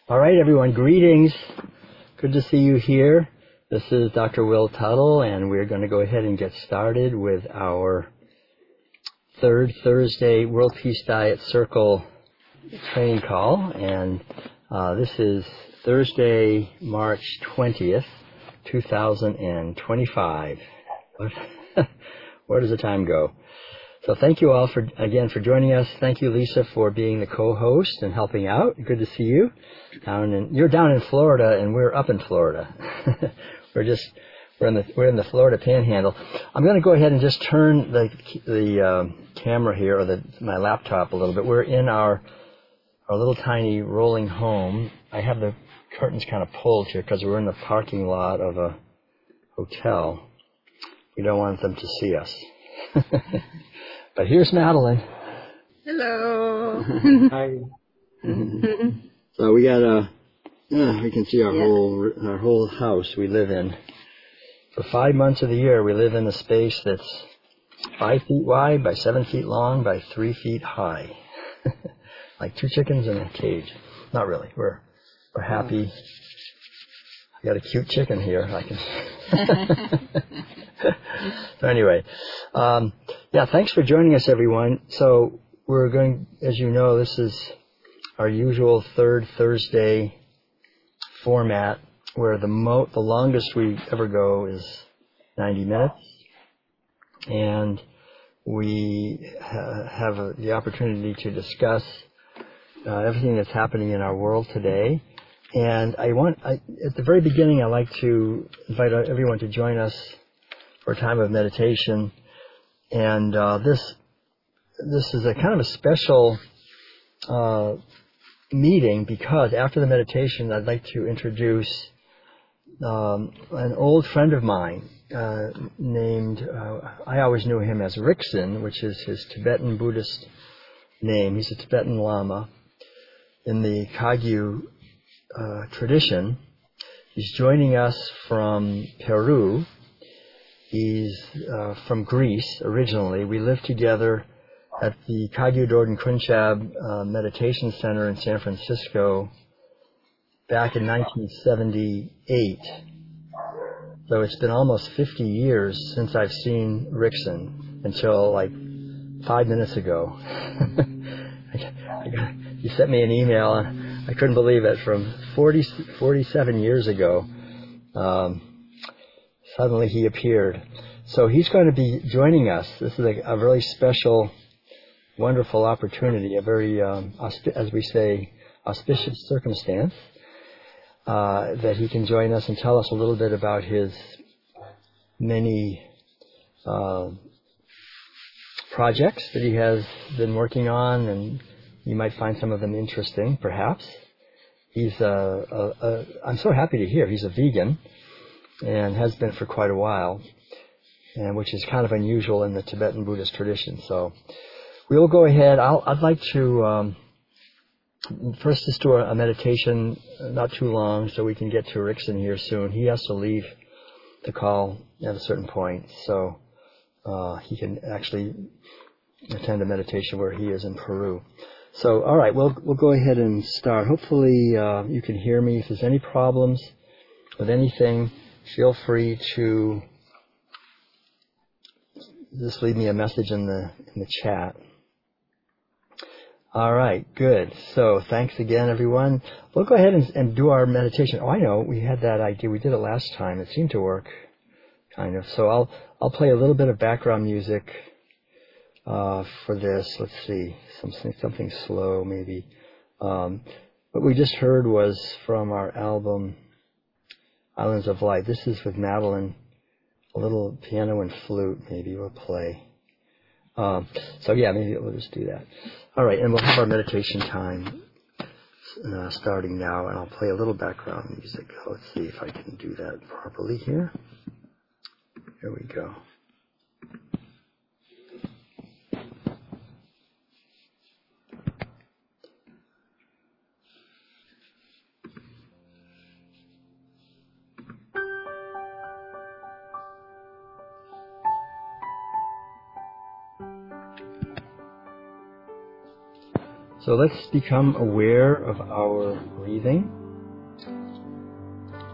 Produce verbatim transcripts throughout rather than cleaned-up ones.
All right, everyone, greetings. Good to see you here. This is Doctor Will Tuttle, and we're going to go ahead and get started with our third Thursday World Peace Diet Circle training call. And uh, this is Thursday, March twentieth, two thousand twenty-five. Where does the time go? So thank you all for again for joining us. Thank you, Lisa, for being the co-host and helping out. Good to see you. Down in you're down in Florida, and we're up in Florida. we're just we're in the we're in the Florida Panhandle. I'm going to go ahead and just turn the the um, camera here or the my laptop a little bit. We're in our our little tiny rolling home. I have the curtains kind of pulled here because we're in the parking lot of a hotel. We don't want them to see us. But here's Madeline. Hello. Hi. So we got a. Uh, we can see our yeah. whole our whole house we live in. For five months of the year, we live in a space that's five feet wide by seven feet long by three feet high, like two chickens in a cage. Not really. We're we're happy. I got a cute chicken here. I can. So anyway, um, yeah, thanks for joining us, everyone. So we're going, as you know, this is our usual third Thursday format, where the mo the longest we ever go is ninety minutes, and we ha have a, the opportunity to discuss uh, everything that's happening in our world today. And I want, I, at the very beginning, I'd like to invite everyone to join us for a time of meditation. And uh, this this is a kind of a special uh, meeting because after the meditation, I'd like to introduce um, an old friend of mine uh, named, uh, I always knew him as Riksen, which is his Tibetan Buddhist name. He's a Tibetan Lama in the Kagyu uh, tradition. He's joining us from Peru. He's uh, from Greece originally. We lived together at the Kagyu Dorden Kunchab uh, Meditation Center in San Francisco back in nineteen seventy-eight. So it's been almost fifty years since I've seen Riksen until like five minutes ago. I, I got, he sent me an email, and I couldn't believe it. From forty, forty-seven years ago, um, suddenly he appeared. So he's going to be joining us. This is a, a really special, wonderful opportunity, a very, um, as we say, auspicious circumstance, uh, that he can join us and tell us a little bit about his many uh, projects that he has been working on, and you might find some of them interesting, perhaps. He's a, a, a, I'm so happy to hear he's a vegan, and has been for quite a while, and which is kind of unusual in the Tibetan Buddhist tradition. So we'll go ahead. I'll, I'd like to um, first just do a, a meditation, not too long, so we can get to Riksen here soon. He has to leave the call at a certain point, so uh, he can actually attend a meditation where he is in Peru. So, all right, we'll we'll go ahead and start. Hopefully, uh, you can hear me. If there's any problems with anything, feel free to just leave me a message in the in the chat. All right, good. So thanks again, everyone. We'll go ahead and, and do our meditation. Oh, I know, we had that idea. We did it last time. It seemed to work, kind of. So I'll I'll play a little bit of background music uh, for this. Let's see, something something slow maybe. Um, what we just heard was from our album Islands of Light. This is with Madeline. A little piano and flute maybe we'll play. Um, so yeah, maybe we'll just do that. All right, and we'll have our meditation time uh, starting now, and I'll play a little background music. Let's see if I can do that properly here. Here we go. So let's become aware of our breathing.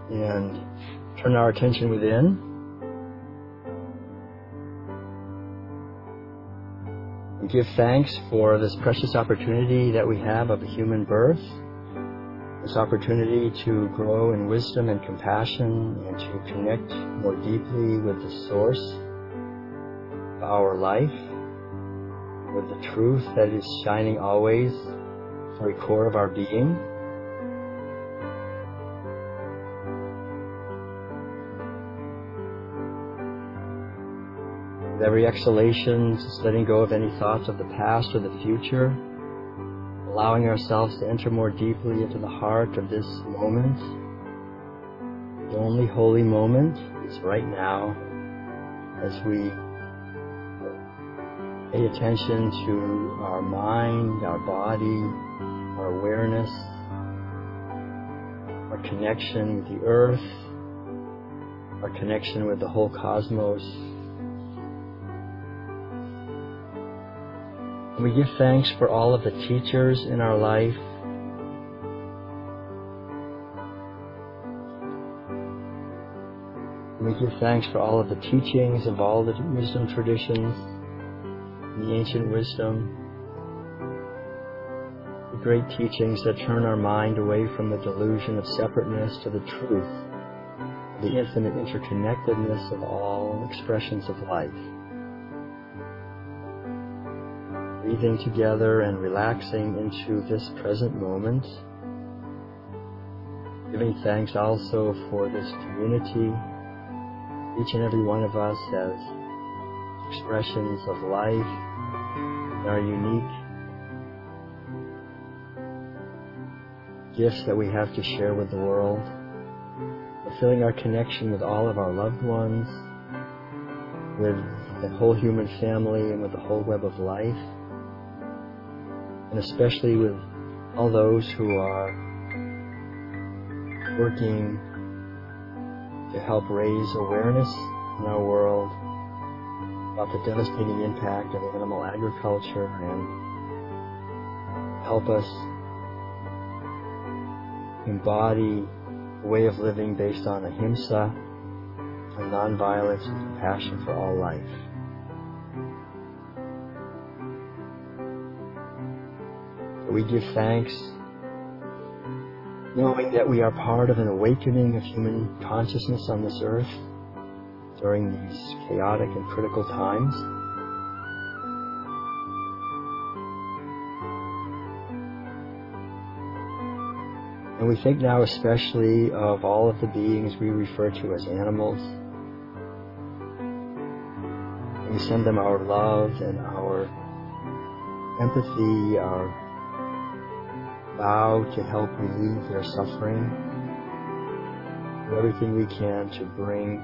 and turn our attention within. We give thanks for this precious opportunity that we have of a human birth, this opportunity to grow in wisdom and compassion and to connect more deeply with the source of our life, with the truth that is shining always at the very core of our being. With every exhalation, just letting go of any thoughts of the past or the future, allowing ourselves to enter more deeply into the heart of this moment. The only holy moment is right now, as we pay attention to our mind, our body, our awareness, our connection with the earth, our connection with the whole cosmos. And we give thanks for all of the teachers in our life. And we give thanks for all of the teachings of all the wisdom traditions, the ancient wisdom, the great teachings that turn our mind away from the delusion of separateness to the truth, the infinite interconnectedness of all expressions of life. Breathing together and relaxing into this present moment. Giving thanks also for this community. Each and every one of us has expressions of life that are unique. Gifts that we have to share with the world. Fulfilling our connection with all of our loved ones, with the whole human family, and with the whole web of life. And especially with all those who are working to help raise awareness in our world about the devastating impact of animal agriculture and help us embody a way of living based on ahimsa and nonviolence and compassion for all life. We give thanks, knowing that we are part of an awakening of human consciousness on this earth during these chaotic and critical times. And we think now especially of all of the beings we refer to as animals. And we send them our love and our empathy, our vow to help relieve their suffering, do everything we can to bring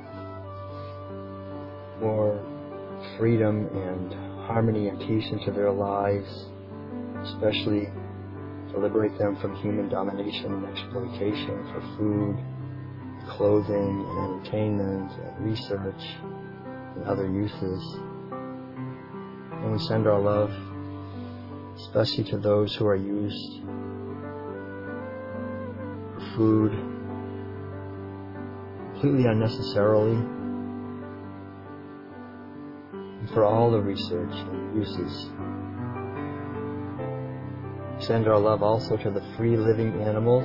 more freedom and harmony and peace into their lives, especially to liberate them from human domination and exploitation for food, clothing, and entertainment, and research, and other uses. And we send our love especially to those who are used food completely unnecessarily, and for all the research and uses. Send our love also to the free living animals,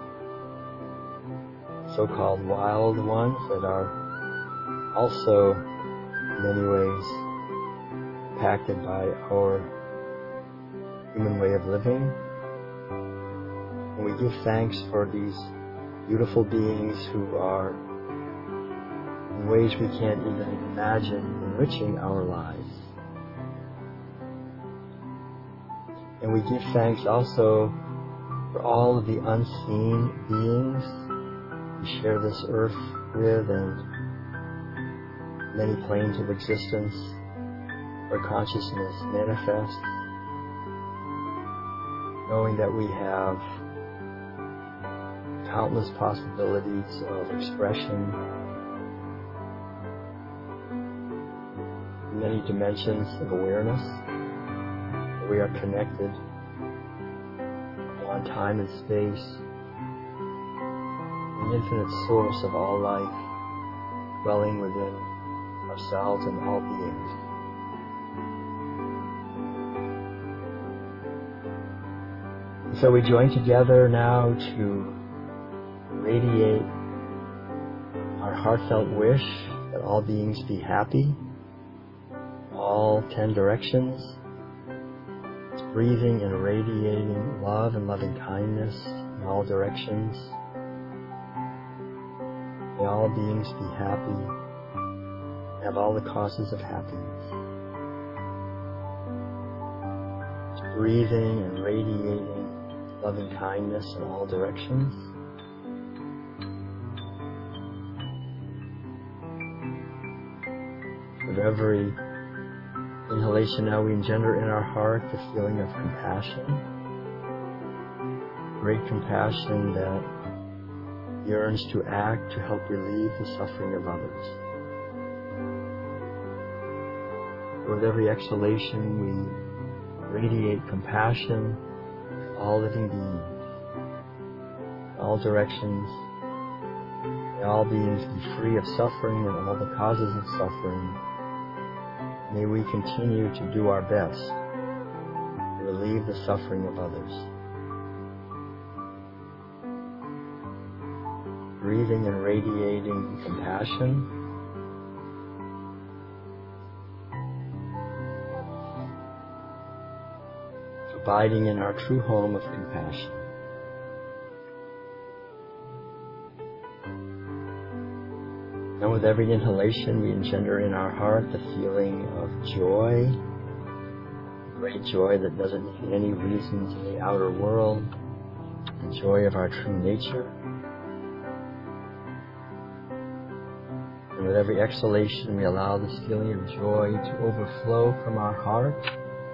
so-called wild ones that are also in many ways impacted by our human way of living. And we give thanks for these beautiful beings who are, in ways we can't even imagine, enriching our lives. And we give thanks also for all of the unseen beings we share this earth with and many planes of existence where consciousness manifests, knowing that we have countless possibilities of expression, many dimensions of awareness. We are connected beyond time and space in the infinite source of all life, dwelling within ourselves and all beings. And so we join together now to radiate our heartfelt wish that all beings be happy, all ten directions. It's breathing and radiating love and loving kindness in all directions. May all beings be happy, have all the causes of happiness. It's breathing and radiating loving kindness in all directions. With every inhalation now we engender in our heart the feeling of compassion, great compassion that yearns to act to help relieve the suffering of others. With every exhalation we radiate compassion to all living beings, all directions. May all beings be free of suffering and all the causes of suffering. May we continue to do our best to relieve the suffering of others. Breathing and radiating compassion. Abiding in our true home of compassion. And with every inhalation, we engender in our heart the feeling of joy, great joy that doesn't need any reasons in the outer world, the joy of our true nature. And with every exhalation, we allow this feeling of joy to overflow from our heart,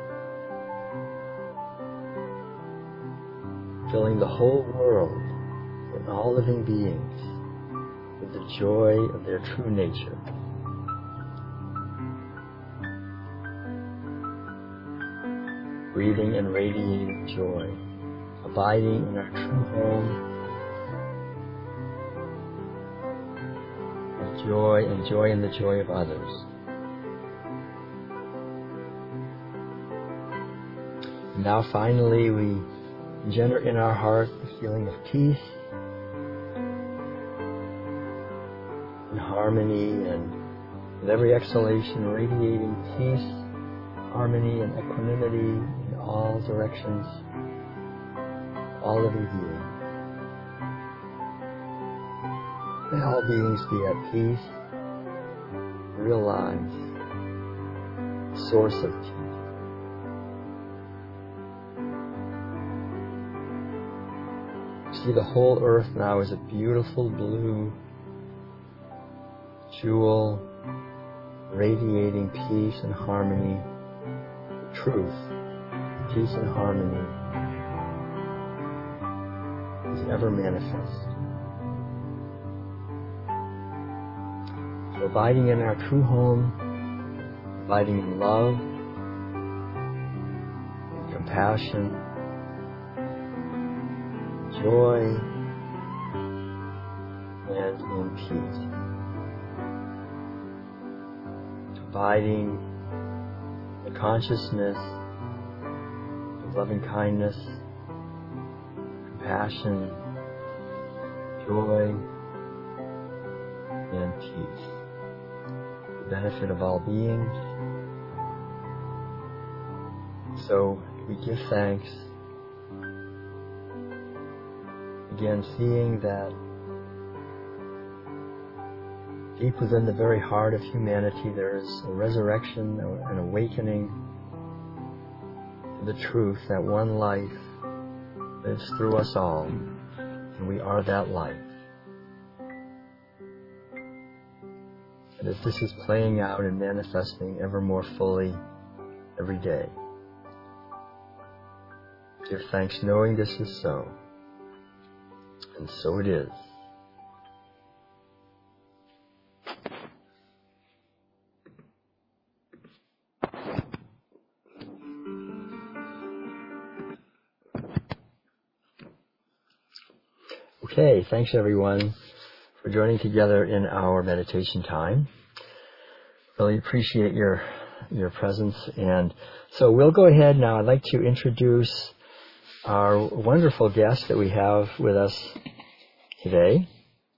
filling the whole world and all living beings with the joy of their true nature. Breathing and radiating joy, abiding in our true home of joy and joy in the joy of others. And now finally we engender in our heart the feeling of peace, harmony, and with every exhalation radiating peace, harmony, and equanimity in all directions, all living beings. May all beings be at peace, realize the source of peace. See the whole earth now as a beautiful blue jewel, radiating peace and harmony, truth, peace and harmony is ever manifest. So abiding in our true home, abiding in love, in compassion, joy, and in peace. Abiding the consciousness of loving kindness, compassion, joy, and peace. The benefit of all beings. So we give thanks. Again, seeing that deep within the very heart of humanity there is a resurrection, an awakening to the truth that one life lives through us all, and we are that life. And as this is playing out and manifesting ever more fully every day, give thanks knowing this is so, and so it is. Okay, thanks everyone. for joining together in our meditation time. Really appreciate your your presence. And so we'll go ahead now. I'd like to introduce our wonderful guest that we have with us today.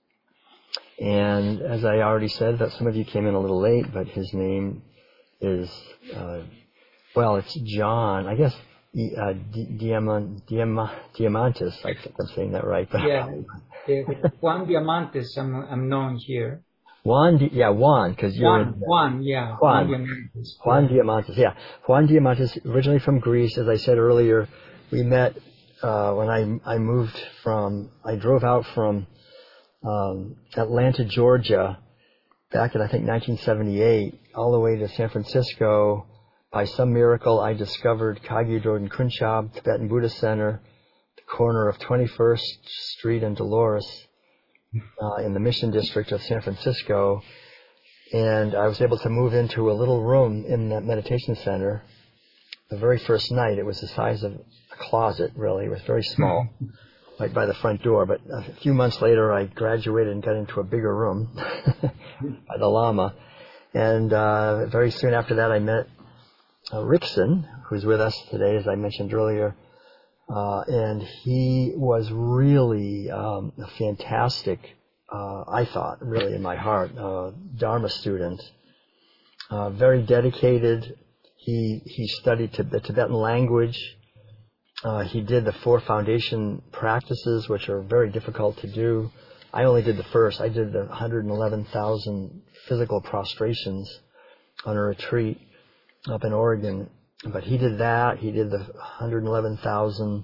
And as I already said, that some of you came in a little late, but his name is, uh, well, it's John, I guess, uh, Diamant, Diamant, Diamantis. I think I'm saying that right. But yeah, Juan Diamantis, I'm, I'm known here. Juan, Di- yeah, Juan, because you're Juan, Juan, yeah, Juan, Juan Diamantis. Juan Diamantis, yeah, Juan Diamantis, originally from Greece. As I said earlier, we met uh, when I I moved from, I drove out from um, Atlanta, Georgia, back in I think nineteen seventy-eight, all the way to San Francisco. By some miracle, I discovered Kagyu Dorjen Kunchab Tibetan Buddhist Center, the corner of twenty-first Street and Dolores. Uh, in the Mission District of San Francisco, and I was able to move into a little room in that meditation center. The very first night, it was the size of a closet, really. It was very small, right by the front door. But a few months later, I graduated and got into a bigger room by the Lama. And uh, very soon after that, I met uh, Rickson, who's with us today, as I mentioned earlier. Uh, and he was really um, a fantastic, uh, I thought, really in my heart, uh, Dharma student. Uh, very dedicated. He he studied the Tibetan language. Uh, he did the four foundation practices, which are very difficult to do. I only did the first. I did the one hundred eleven thousand physical prostrations on a retreat up in Oregon. But he did that. He did the one hundred eleven thousand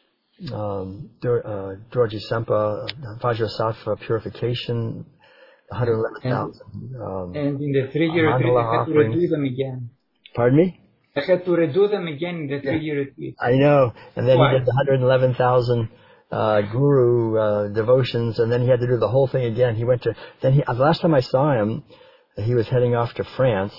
um, uh, Dorji Sempa, Vajrasattva purification, one hundred eleven thousand. Um, and in the three-year retreat, I had to redo them again. Pardon me? I had to redo them again in the three-year retreat. I know. And then Why? he did the one hundred eleven thousand uh, guru uh, devotions, and then he had to do the whole thing again. He went to, then he, the last time I saw him, he was heading off to France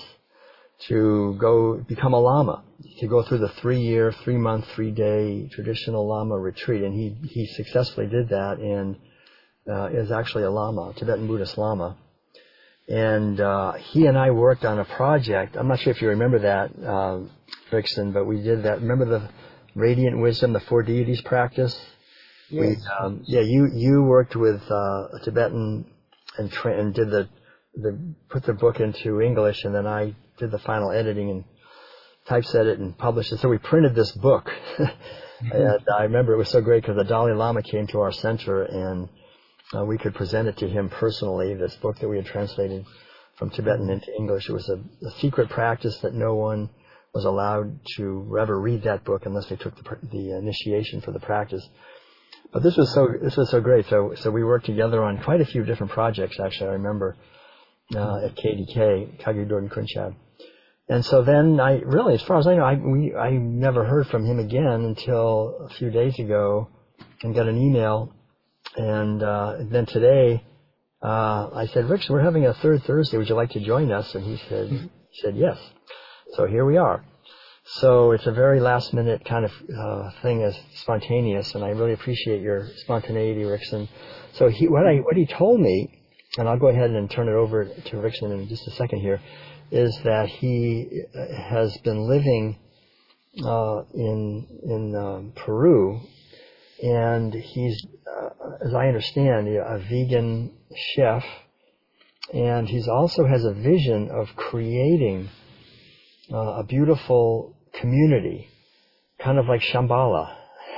to go become a Lama, to go through the three-year, three-month, three-day traditional Lama retreat. And he, he successfully did that and uh, is actually a Lama, Tibetan Buddhist Lama. And uh, he and I worked on a project. I'm not sure if you remember that, uh, Rickson, but we did that. Remember the Radiant Wisdom, the Four Deities practice? Yes. We, um, yeah, you, you worked with uh, a Tibetan and, tra- and did the, the put the book into English, and then I did the final editing and typeset it and published it. So we printed this book. And I remember it was so great because the Dalai Lama came to our center and uh, we could present it to him personally, this book that we had translated from Tibetan into English. It was a, a secret practice that no one was allowed to ever read that book unless they took the, the initiation for the practice. But this was so this was so great. So so we worked together on quite a few different projects, actually, I remember, uh, at K D K, Kagyu Dorjen Kunchab. And so then I really, as far as I know, I, we, I never heard from him again until a few days ago and got an email. And, uh, then today, uh, I said, Rich, we're having a third Thursday. Would you like to join us? And he said, he said, yes. So here we are. So it's a very last minute kind of, uh, thing as spontaneous. And I really appreciate your spontaneity, Rickson. So he, what I, what he told me, and I'll go ahead and turn it over to Rickson in just a second here, is that he has been living uh, in in um, Peru, and he's, uh, as I understand, a vegan chef, and he's also has a vision of creating uh, a beautiful community, kind of like Shambhala,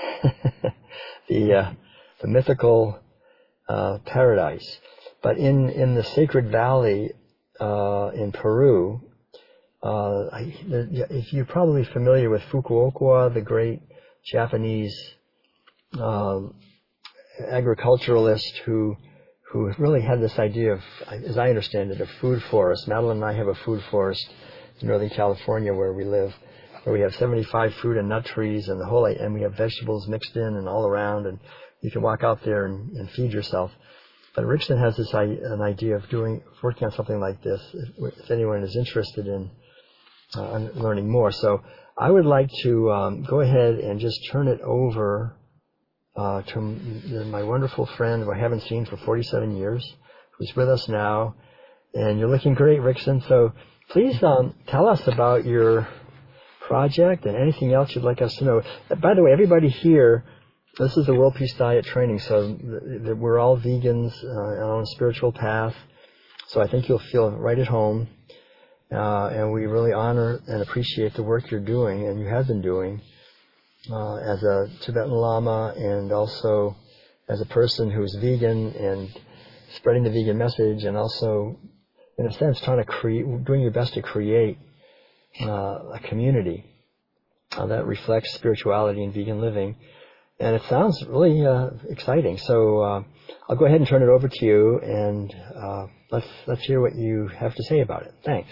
the uh, the mythical uh, paradise, but in in the sacred valley. Uh, in Peru, uh, I, if you're probably familiar with Fukuoka, the great Japanese uh, agriculturalist who who really had this idea of, as I understand it, a food forest. Madeline and I have a food forest in Northern California where we live, where we have seventy-five fruit and nut trees and the whole, and we have vegetables mixed in and all around, and you can walk out there and, and feed yourself. But Rickson has this an idea of doing, working on something like this, if, if anyone is interested in uh, learning more. So I would like to um, go ahead and just turn it over uh, to my wonderful friend who I haven't seen for forty-seven years, who's with us now. And you're looking great, Rickson. So please um, tell us about your project and anything else you'd like us to know. By the way, everybody here, this is the World Peace Diet training, so th- th- we're all vegans uh, on a spiritual path. So I think you'll feel right at home. Uh, and we really honor and appreciate the work you're doing, and you have been doing, uh, as a Tibetan Lama and also as a person who's vegan and spreading the vegan message, and also, in a sense, trying to create, doing your best to create uh, a community uh, that reflects spirituality and vegan living. And it sounds really uh, exciting. So uh, I'll go ahead and turn it over to you, and uh, let's let's hear what you have to say about it. Thanks.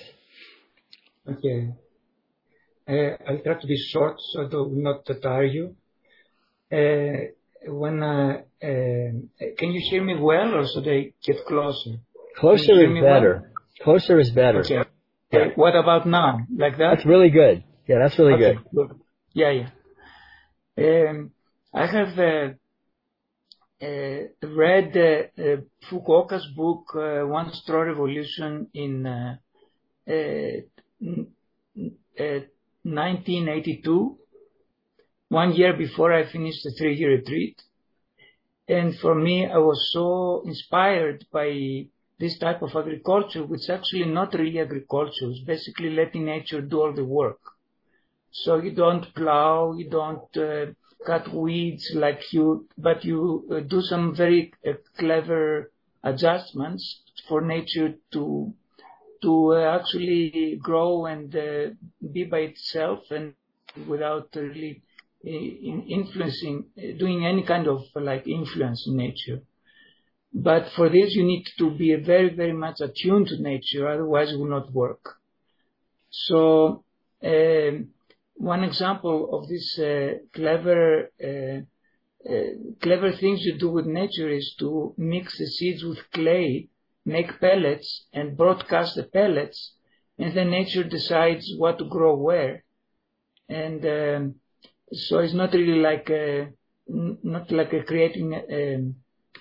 Okay. Uh, I'll try to be short so to not tire you. Uh, when uh, uh, can you hear me well, or should I get closer? Closer is better. Well? Closer is better. Okay. Yeah. Uh, what about now? Like that? That's really good. Yeah, that's really okay, good. good. Yeah, yeah. Um, I have uh, uh, read uh, uh, Fukuoka's book, uh, One Straw Revolution, in uh, uh, uh, nineteen eighty-two, one year before I finished the three-year retreat. And for me, I was so inspired by this type of agriculture, which is actually not really agriculture. It's basically letting nature do all the work. So you don't plow, you don't uh, cut weeds like you, but you uh, do some very uh, clever adjustments for nature to to uh, actually grow and uh, be by itself, and without really uh, in influencing, uh, doing any kind of uh, like influence in nature. But for this, you need to be very, very much attuned to nature, otherwise it will not work. So um, one example of this uh, clever uh, uh, clever things you do with nature is to mix the seeds with clay, make pellets, and broadcast the pellets, and then nature decides what to grow where. And um, so it's not really like a, n- not like a creating a,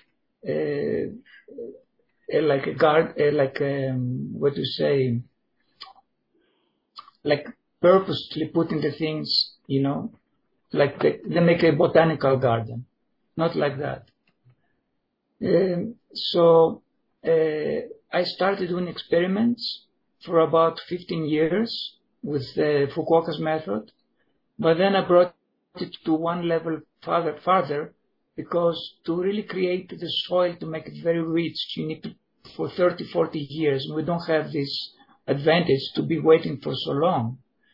a, a, like a guard, a, like a, what do you say, like purposely putting the things, you know, like they, they make a botanical garden, not like that. Um, so uh, I started doing experiments for about fifteen years with the Fukuoka's method, but then I brought it to one level farther, farther, because to really create the soil, to make it very rich, you need to, for thirty, forty years. We don't have this advantage to be waiting for so long.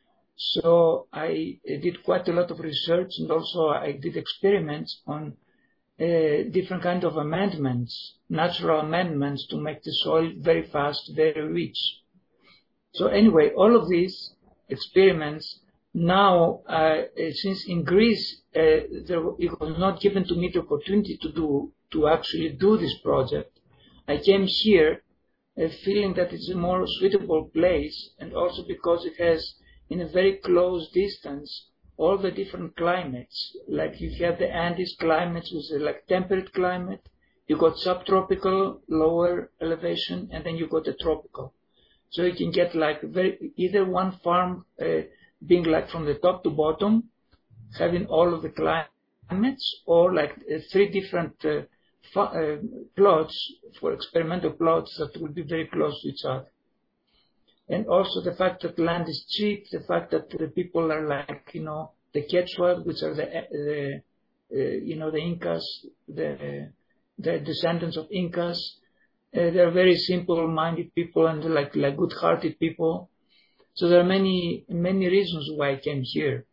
So I did quite a lot of research, and also I did experiments on uh, different kind of amendments, natural amendments, to make the soil very fast, very rich. So anyway, all of these experiments now, uh, since in Greece uh, there, it was not given to me the opportunity to do to actually do this project, I came here uh, feeling that it's a more suitable place, and also because it has, in a very close distance, all the different climates. Like you have the Andes climates, which is like temperate climate. You got subtropical, lower elevation, and then you got the tropical. So you can get like very, either one farm uh, being like from the top to bottom, having all of the climates, or like uh, three different uh, fa- uh, plots for experimental plots that will be very close to each other. And also the fact that land is cheap, the fact that the people are like, you know, the Quechua, which are the, the uh, you know, the Incas, the, the descendants of Incas. Uh, they're very simple-minded people, and like, like good-hearted people. So there are many, many reasons why I came here.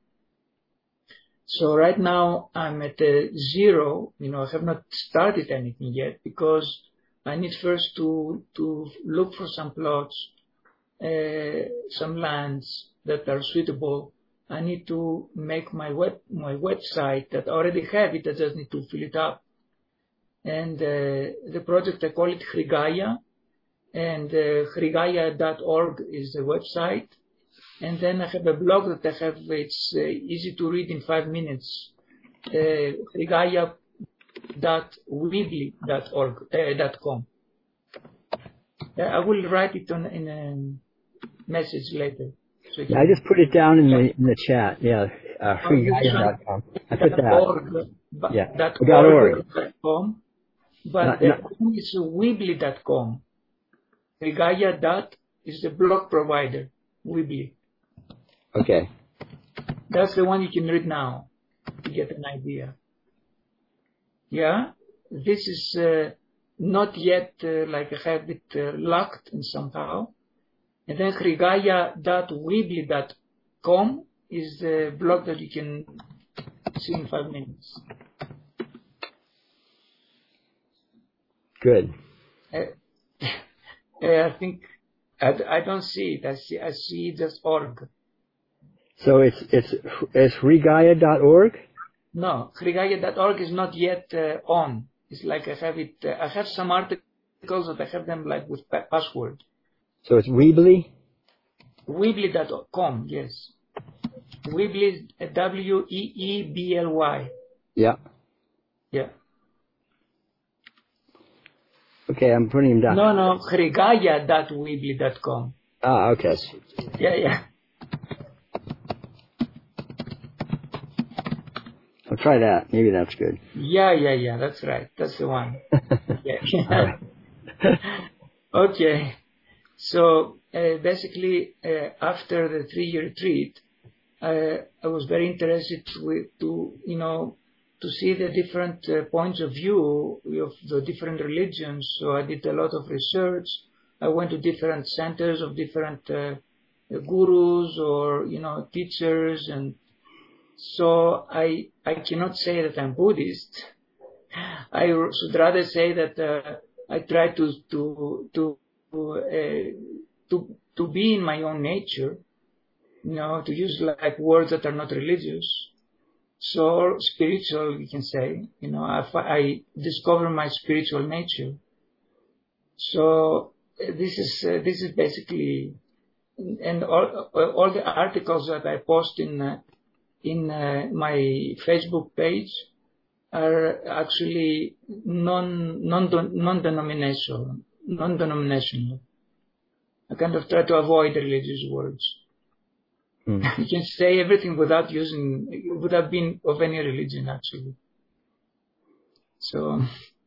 So right now I'm at uh, zero, you know, I have not started anything yet, because I need first to, to look for some plots, Uh, some lands that are suitable. I need to make my web my website that I already have it. I just need to fill it up. And uh, the project, I call it Hrigaya, and uh, hrigaya dot org is the website. And then I have a blog that I have. It's uh, easy to read in five minutes. Uh, hrigaya dot weebly dot org uh, dot com. I will write it on in a message later. So yeah, I just put it down in the in the chat. Yeah, uh, free gaia dot com. I put that. Org, yeah. dot Dot org. org. Dot com, but not, the not, com is weebly dot com. Frigaia dot is the blog provider, Weebly. Okay. That's the one you can read now to get an idea. Yeah, this is uh, not yet uh, like I have it uh, locked in somehow. And then frigaia dot weebly dot com is the blog that you can see in five minutes. Good. Uh, I think I, I don't see it. I see I see just org. So it's it's it's frigaia dot org? No, frigaia dot org is not yet uh, on. It's like I have it. Uh, I have some articles that I have them like with pa- password. So it's Weebly? Weebly dot com, yes. Weebly is W E E B L Y. Yeah. Yeah. Okay, I'm putting him down. No, no, frigaia dot weebly dot com. Ah, okay. Yeah, yeah. I'll try that. Maybe that's good. Yeah, yeah, yeah. That's right. That's the one. Yeah. All right. Okay. So uh, basically, uh, after the three-year retreat, uh, I was very interested with, to, you know, to see the different uh, points of view of the different religions. So I did a lot of research. I went to different centers of different uh, gurus or, you know, teachers. And so I, I cannot say that I'm Buddhist. I should rather say that uh, I try to, to, to, uh, to, to be in my own nature, you know, to use like words that are not religious. So spiritual, you can say, you know, I, I discover my spiritual nature. So uh, this is uh, this is basically, and all all the articles that I post in uh, in uh, my Facebook page are actually non non non denominational non denominational. I kind of try to avoid religious words. Hmm. You can say everything without using, without being of any religion, actually. So,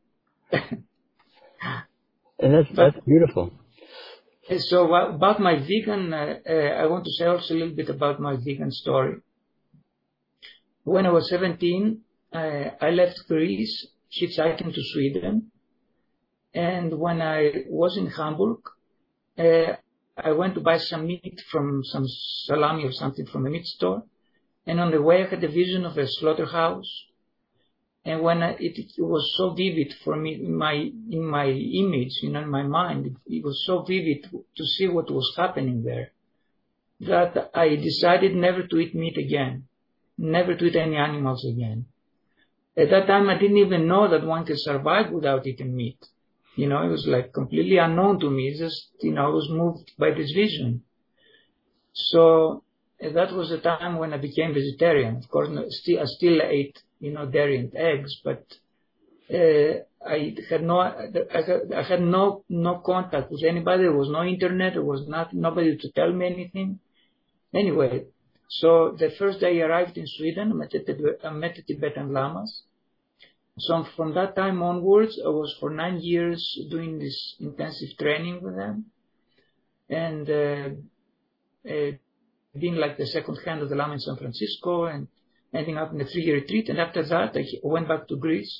and that's that's beautiful. So about my vegan, uh, uh, I want to say also a little bit about my vegan story. When I was seventeen, uh, I left Greece, hitchhiking to Sweden, and when I was in Hamburg, uh, I went to buy some meat from some salami or something from a meat store. And on the way, I had a vision of a slaughterhouse. And when I, it, it was so vivid for me, in my, in my image, you know, in my mind, it, it was so vivid to see what was happening there, that I decided never to eat meat again, never to eat any animals again. At that time, I didn't even know that one could survive without eating meat. You know, it was like completely unknown to me. It's just, you know, I was moved by this vision. So uh, that was the time when I became vegetarian. Of course, no, still, I still ate, you know, dairy and eggs, but uh, I had no, I had, I had no, no contact with anybody. There was no internet. There was not nobody to tell me anything. Anyway, so the first day I arrived in Sweden, I met the, I met the Tibetan lamas. So from that time onwards, I was for nine years doing this intensive training with them, and uh, uh, being like the second hand of the Lama in San Francisco, and ending up in a three-year retreat. And after that, I went back to Greece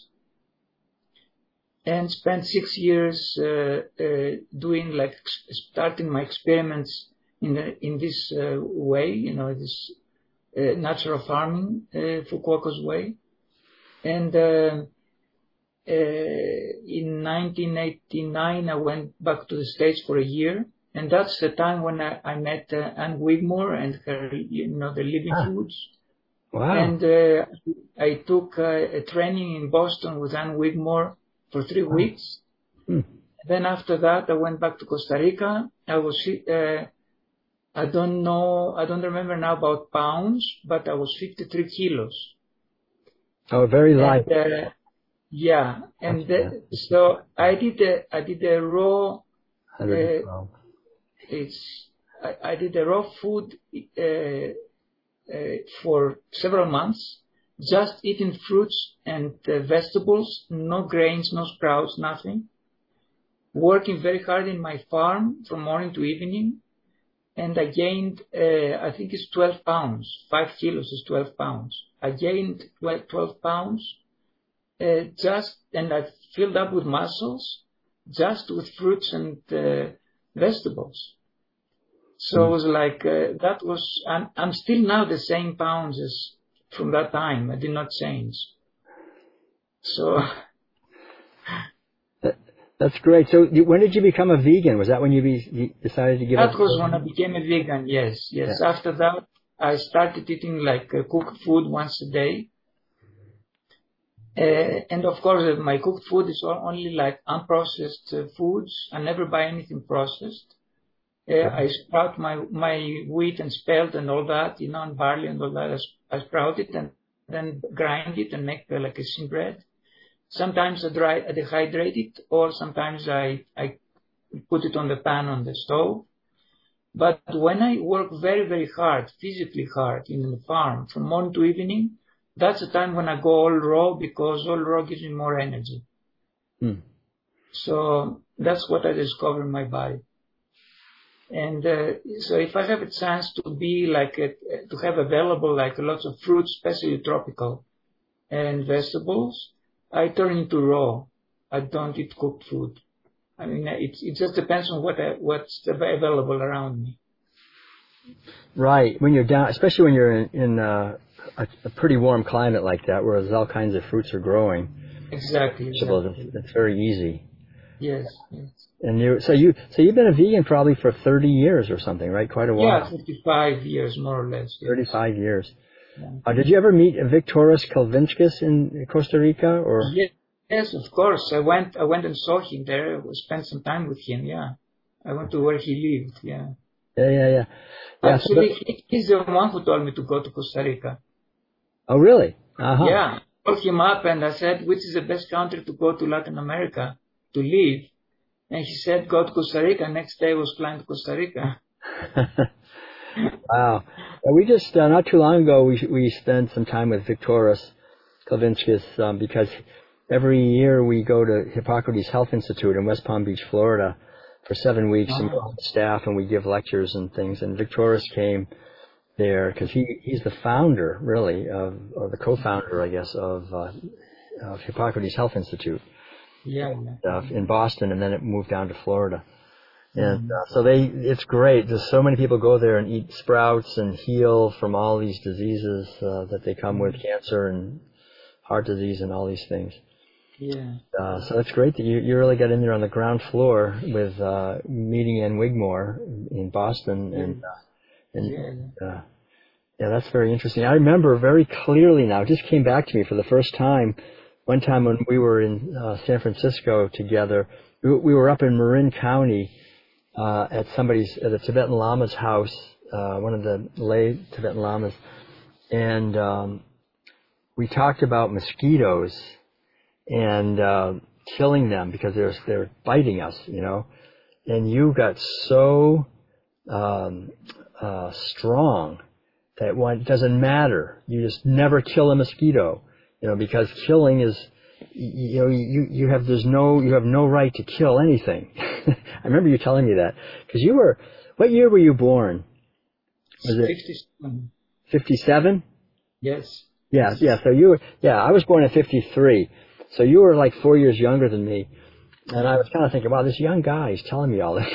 and spent six years uh, uh, doing like starting my experiments in the, in this uh, way, you know, this uh, natural farming, uh, Fukuoka's way. And uh, uh, in nineteen eighty-nine, I went back to the States for a year, and that's the time when I, I met uh, Ann Wigmore and her, you know, the Living Ah. Foods. Wow. And uh, I took uh, a training in Boston with Ann Wigmore for three Oh. weeks. Hmm. Then after that, I went back to Costa Rica. I was, uh, I don't know, I don't remember now about pounds, but I was fifty-three kilos. Oh, very light. And, uh, yeah, and That's the, so I did a, I did a raw one hundred twelve. Uh, it's I, I did a raw food uh, uh, for several months, just eating fruits and uh, vegetables, no grains, no sprouts, nothing. Working very hard in my farm from morning to evening, and I gained, uh, I think it's twelve pounds. Five kilos is twelve pounds. I gained twelve pounds, uh, just, and I filled up with muscles, just with fruits and uh, vegetables. So it was like, uh, that was, I'm, I'm still now the same pounds as from that time. I did not change. So. That's great. So you, when did you become a vegan? Was that when you, be, you decided to give that up? That was when I became a vegan, yes. Yes. Yeah. After that, I started eating like uh, cooked food once a day. Uh, and of course, uh, my cooked food is only like unprocessed uh, foods. I never buy anything processed. Uh, yeah. I sprout my, my wheat and spelt and all that, you know, and barley and all that. I, I sprout it and then grind it and make uh, like a thin bread. Sometimes I, dry, I dehydrate it, or sometimes I, I put it on the pan on the stove. But when I work very, very hard, physically hard in the farm, from morning to evening, that's the time when I go all raw, because all raw gives me more energy. Hmm. So that's what I discover in my body. And uh, so if I have a chance to be like, a, to have available like lots of fruits, especially tropical, and vegetables, I turn into raw. I don't eat cooked food. I mean, it it just depends on what I, what's available around me. Right. When you're down, especially when you're in, in uh, a, a pretty warm climate like that, where there's all kinds of fruits are growing. Exactly. exactly. It's very easy. Yes. Yes. And you, so you, so you've been a vegan probably for thirty years or something, right? Quite a while. Yeah, thirty-five years more or less. Yes. Thirty-five years. Yeah. Uh, did you ever meet Victoras Kalvinskis in Costa Rica, or? Yes, yes, of course. I went. I went and saw him there. Spent some time with him. Yeah, I went to where he lived. Yeah. Yeah, yeah, yeah. yeah Actually, so he, he's the one who told me to go to Costa Rica. Oh, really? Uh-huh. Yeah. I called him up and I said, which is the best country to go to Latin America to live? And he said, go to Costa Rica. Next day I was flying to Costa Rica. Wow. We just, uh, not too long ago, we we spent some time with Victoras Kalvinskis um, because every year we go to Hippocrates Health Institute in West Palm Beach, Florida for seven weeks oh. and we're on staff and we give lectures and things. And Victoras came there because he, he's the founder, really, of, or the co-founder, I guess, of, uh, of Hippocrates Health Institute yeah, uh, in Boston, and then it moved down to Florida. And uh, so they, it's great. There's so many people go there and eat sprouts and heal from all these diseases uh, that they come with, cancer and heart disease and all these things. Yeah. Uh, so it's great that you, you really got in there on the ground floor with uh, meeting Ann Wigmore in Boston. And, uh, and yeah. Uh, yeah, that's very interesting. I remember very clearly now, it just came back to me for the first time, one time when we were in uh, San Francisco together. We, we were up in Marin County, Uh, at somebody's, at a Tibetan Lama's house, uh, one of the lay Tibetan Lamas, and um, we talked about mosquitoes and uh, killing them because they're they're biting us, you know. And you got so um, uh, strong that one, it doesn't matter. You just never kill a mosquito, you know, because killing is, you know, you, you have, there's no, you have no right to kill anything. I remember you telling me that. Because you were, what year were you born? Was it fifty-seven. fifty-seven? Yes. Yeah, yeah, so you were, yeah, I was born in fifty-three. So you were like four years younger than me. And I was kind of thinking, wow, this young guy is telling me all this.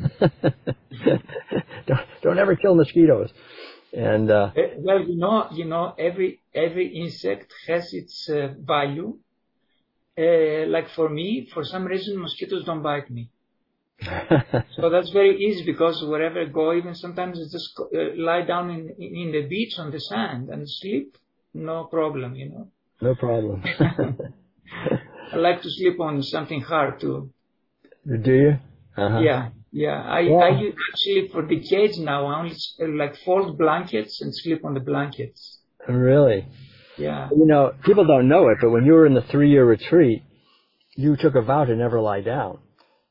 don't, don't ever kill mosquitoes. And, uh, well, you know, you know, every, every insect has its uh, value. Uh, like for me, for some reason, mosquitoes don't bite me. So that's very easy because wherever I go, even sometimes I just uh, lie down in, in the beach on the sand and sleep. No problem, you know. No problem. I like to sleep on something hard too. Do you? Uh-huh. Yeah, yeah. I, yeah. I actually for decades now, I only uh, like fold blankets and sleep on the blankets. Really? Yeah. You know, people don't know it, but when you were in the three-year retreat, you took a vow to never lie down.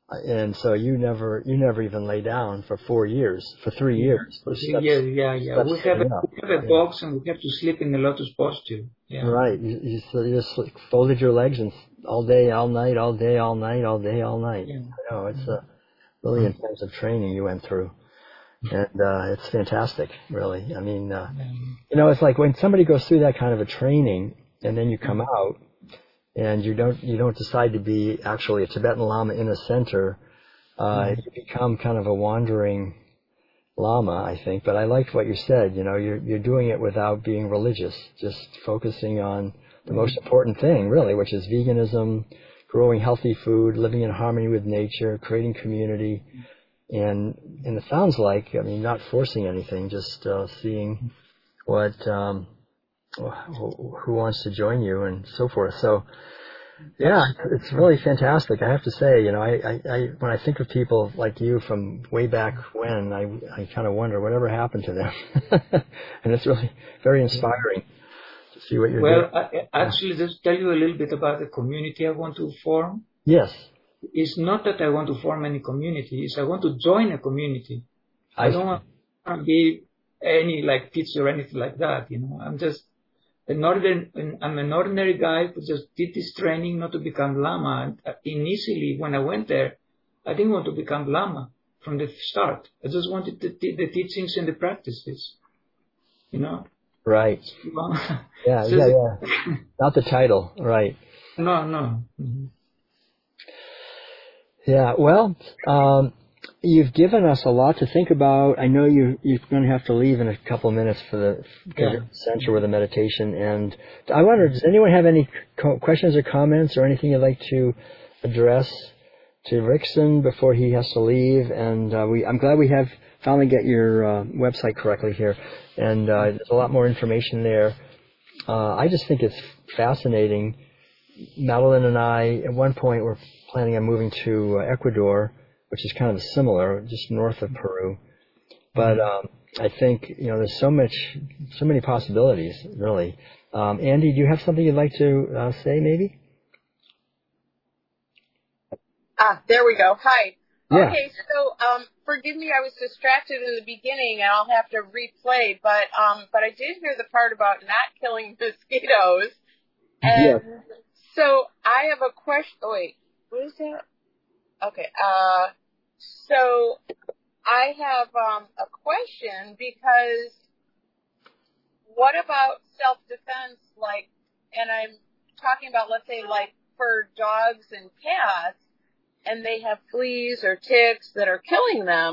And so you never, you never even lay down for four years, for three years. For three years, yeah, yeah. We have, a, we have a box and we have to sleep in the lotus posture. Yeah. Right. You, you, so you just folded your legs and all day, all night, all day, all night, all day, all night. Yeah. I know, it's a really intensive training you went through. And uh, it's fantastic, really. I mean, uh, you know, it's like when somebody goes through that kind of a training and then you come out, and you don't you don't decide to be actually a Tibetan Lama in a center, uh, mm. you become kind of a wandering Lama, I think. But I liked what you said. You know, you're you're doing it without being religious, just focusing on the mm. most important thing, really, which is veganism, growing healthy food, living in harmony with nature, creating community, and and it sounds like, I mean, not forcing anything, just uh, seeing what. Um, who wants to join you and so forth. So, yeah, it's really fantastic. I have to say, you know, I, I, I when I think of people like you from way back when, I, I kind of wonder whatever happened to them. And it's really very inspiring to see what you're well, doing. Well, actually, just tell you a little bit about the community I want to form. Yes. It's not that I want to form any community. It's I want to join a community. I, I don't want to be any like teacher or anything like that. You know, I'm just An ordinary, I'm an ordinary guy who just did this training not to become Lama. And initially, when I went there, I didn't want to become Lama from the start. I just wanted the, the teachings and the practices, you know? Right. Well, yeah, so yeah, yeah. Not the title, right. No, no. Mm-hmm. Yeah, well, um, you've given us a lot to think about. I know you, you're going to have to leave in a couple of minutes for the yeah. center with the meditation. And I wonder, does anyone have any co- questions or comments or anything you'd like to address to Rickson before he has to leave? And uh, we, I'm glad we have finally get your uh, website correctly here. And uh, there's a lot more information there. Uh, I just think it's fascinating. Madeline and I, at one point, were planning on moving to uh, Ecuador, which is kind of similar, just north of Peru. But um, I think, you know, there's so much, so many possibilities, really. Um, Andy, do you have something you'd like to uh, say, maybe? Ah, there we go. Hi. Yeah. Okay, so um, forgive me, I was distracted in the beginning, and I'll have to replay. But um, but I did hear the part about not killing mosquitoes. And yeah. So I have a question. Oh, wait, what is that? Okay. Uh. So I have um, a question, because what about self-defense, like, and I'm talking about, let's say, like for dogs and cats, and they have fleas or ticks that are killing them,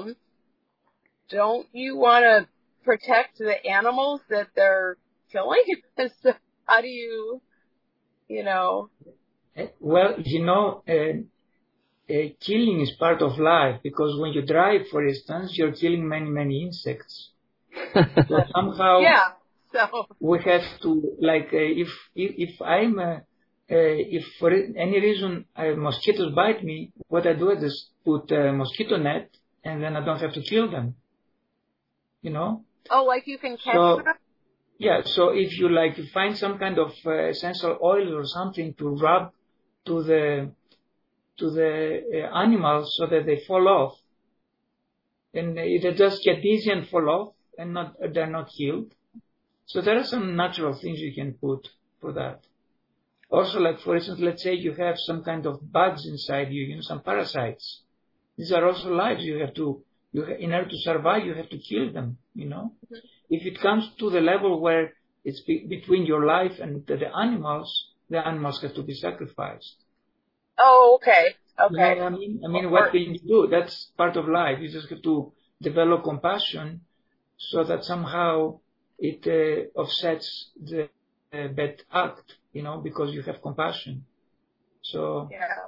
don't you want to protect the animals that they're killing? So how do you, you know? Well, you know, uh, Uh, killing is part of life, because when you drive, for instance, you're killing many, many insects. So somehow yeah, so. we have to, like, uh, if, if if I'm, uh, uh, if for any reason uh, mosquitoes bite me, what I do is put a mosquito net, and then I don't have to kill them. You know? Oh, like you can catch so, them? Yeah. So if you like, you find some kind of uh, essential oil or something to rub to the to the uh, animals so that they fall off, and they just get dizzy and fall off, and not they're not healed. So there are some natural things you can put for that. Also, like for instance, let's say you have some kind of bugs inside you, you know, some parasites. These are also lives. You have to, you ha- in order to survive, you have to kill them. You know, mm-hmm. If it comes to the level where it's be- between your life and the, the animals, the animals have to be sacrificed. Oh, okay. Okay. You know what I mean? I mean, what can you do? That's part of life. You just have to develop compassion so that somehow it uh, offsets the uh, bad act, you know, because you have compassion. So, yeah.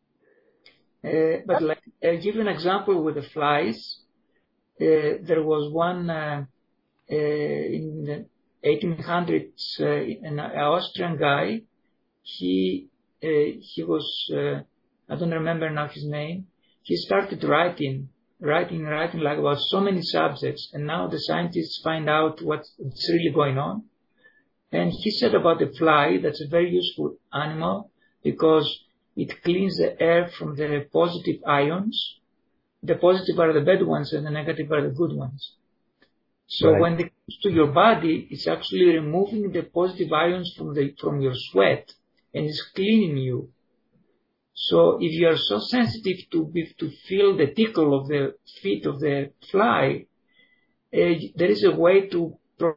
Uh, but like, I'll give you an example with the flies. Uh, there was one uh, uh, in the eighteen hundreds, uh, an Austrian guy. He uh, he was. Uh, I don't remember now his name. He started writing, writing, writing like about so many subjects, and now the scientists find out what's really going on. And he said about the fly, that's a very useful animal, because it cleans the air from the positive ions. The positive are the bad ones and the negative are the good ones. So right. when it comes to your body, it's actually removing the positive ions from the from your sweat and it's cleaning you. So if you are so sensitive to be, to feel the tickle of the feet of the fly, uh, there is a way to pro-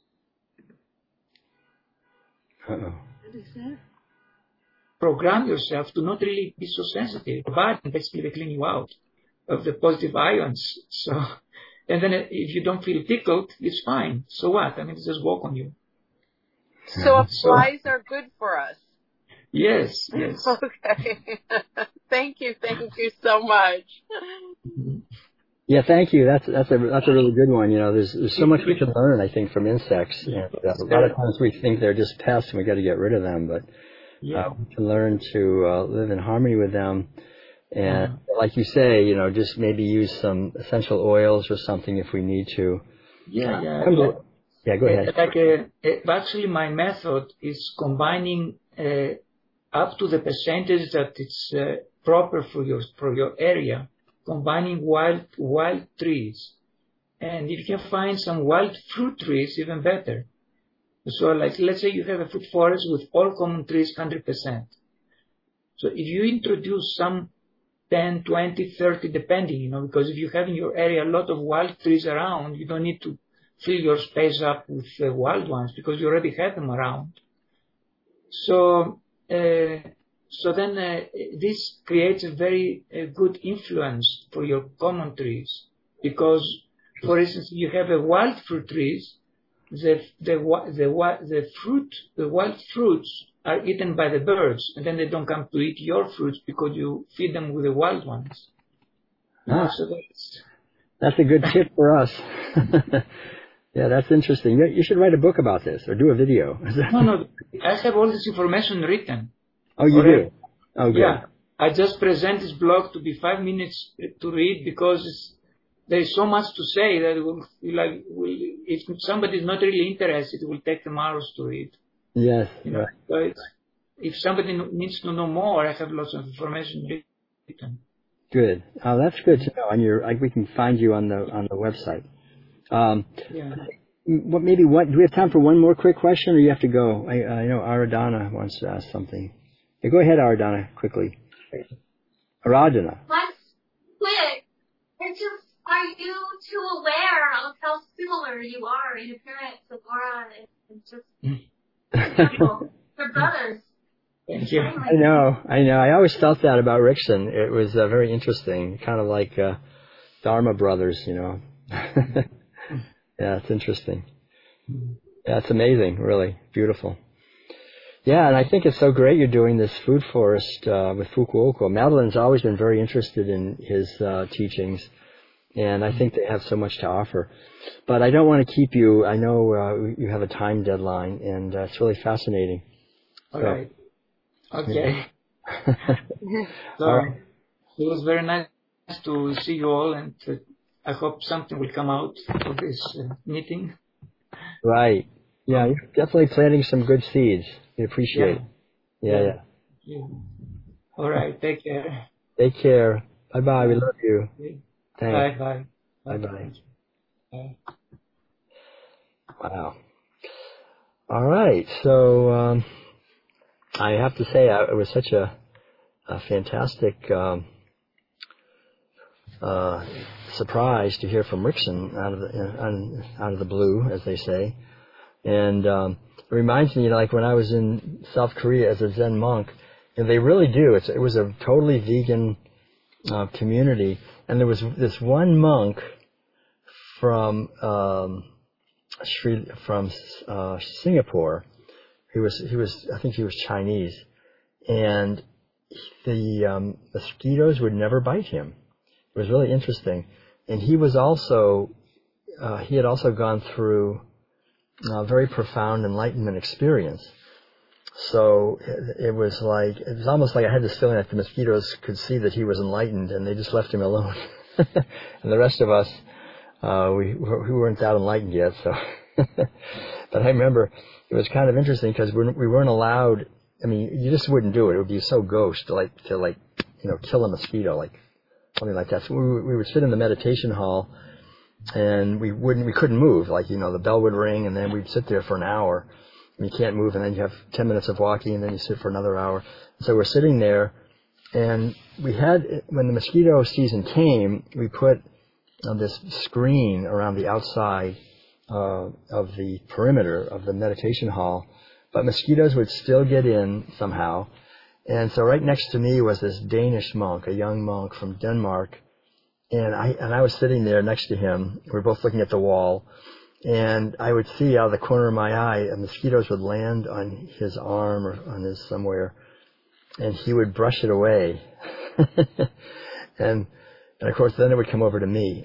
program yourself to not really be so sensitive. Your body basically they clean you out of the positive ions. So, and then if you don't feel tickled, it's fine. So what? I mean, it's just walk on you. So flies so, are good for us. Yes, yes. Okay. Thank you, thank you so much. Yeah, thank you. That's that's a that's a really good one. You know, there's there's so much we can learn, I think, from insects. And uh, a lot of times we think they're just pests and we got to get rid of them, but yeah. uh, we can learn to uh, live in harmony with them. And uh-huh. like you say, you know, just maybe use some essential oils or something if we need to. Yeah, yeah. Uh, yeah. yeah, go ahead. Like uh, actually, my method is combining. Uh, up to the percentage that it's uh, proper for your for your area, combining wild wild trees, and if you can find some wild fruit trees, even better. So, like let's say you have a fruit forest with all common trees, one hundred percent. So, if you introduce some ten, twenty, thirty, depending, you know, because if you have in your area a lot of wild trees around, you don't need to fill your space up with uh, wild ones because you already have them around. So. Uh, so then uh, this creates a very uh, good influence for your common trees because, for instance, if you have a wild fruit trees, the the the the fruit the wild fruits are eaten by the birds, and then they don't come to eat your fruits because you feed them with the wild ones. Ah, so that's, that's a good tip for us. Yeah, that's interesting. You, you should write a book about this or do a video. no, no, I have all this information written. Oh, you already. do? Oh, good. Yeah, I just present this blog to be five minutes to read because it's, there is so much to say that it will, like, will, if somebody is not really interested, it will take them hours to read. Yes. You know, right. But if somebody needs to know more, I have lots of information written. Good. Oh, that's good to know. And you're, like, we can find you on the on the website. Um, yeah. What maybe what do we have time for one more quick question, or you have to go? I, I know Aradhana wants to ask something. Yeah, go ahead, Aradhana, quickly. Aradhana. What's quick? It's just, are you too aware of how similar you are in appearance with Laura and just people? They're brothers. Thank you. I know, I know. I always felt that about Rickson. It was uh, very interesting, kind of like uh, Dharma brothers, you know. Yeah, it's interesting. Yeah, it's amazing, really. Beautiful. Yeah, and I think it's so great you're doing this food forest uh, with Fukuoka. Madeline's always been very interested in his uh, teachings, and I think they have so much to offer. But I don't want to keep you. I know uh, you have a time deadline, and uh, it's really fascinating. All so, right. Okay. Yeah. So, all right. It was very nice to see you all, and uh, I hope something will come out of this uh, meeting. Right. Yeah, you're definitely planting some good seeds. We appreciate it. Yeah, yeah. yeah. yeah. All right. Take care. Take care. Bye-bye. We love you. Thanks. Bye-bye. Bye-bye. Bye. Wow. All right. So um, I have to say uh, it was such a, a fantastic um, uh, surprise to hear from Rickson out of the out of the blue, as they say. And um, it reminds me, like when I was in South Korea as a Zen monk, and they really do. It's, it was a totally vegan uh, community, and there was this one monk from um, Sri, from uh, Singapore. He was he was I think he was Chinese, and the um, mosquitoes would never bite him. It was really interesting, and he was also uh, he had also gone through a very profound enlightenment experience. So it, it was like it was almost like I had this feeling that the mosquitoes could see that he was enlightened, and they just left him alone. And the rest of us, uh, we we weren't that enlightened yet. So, but I remember it was kind of interesting because we we weren't allowed I mean, you just wouldn't do it. It would be so gauche to like, to like, you know, kill a mosquito, like something like that. So we, we would sit in the meditation hall and we wouldn't, we couldn't move. Like, you know, the bell would ring and then we'd sit there for an hour and you can't move. And then you have ten minutes of walking and then you sit for another hour. So we're sitting there and we had, when the mosquito season came, we put uh, this screen around the outside uh, of the perimeter of the meditation hall, but mosquitoes would still get in somehow. And so right next to me was this Danish monk, a young monk from Denmark, and I and I was sitting there next to him. We were both looking at the wall, and I would see out of the corner of my eye, and mosquitoes would land on his arm or on his somewhere, and he would brush it away. and and of course, then it would come over to me.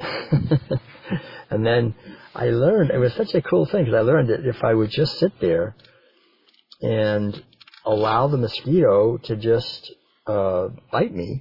And then I learned, it was such a cool thing, because I learned that if I would just sit there and allow the mosquito to just uh, bite me,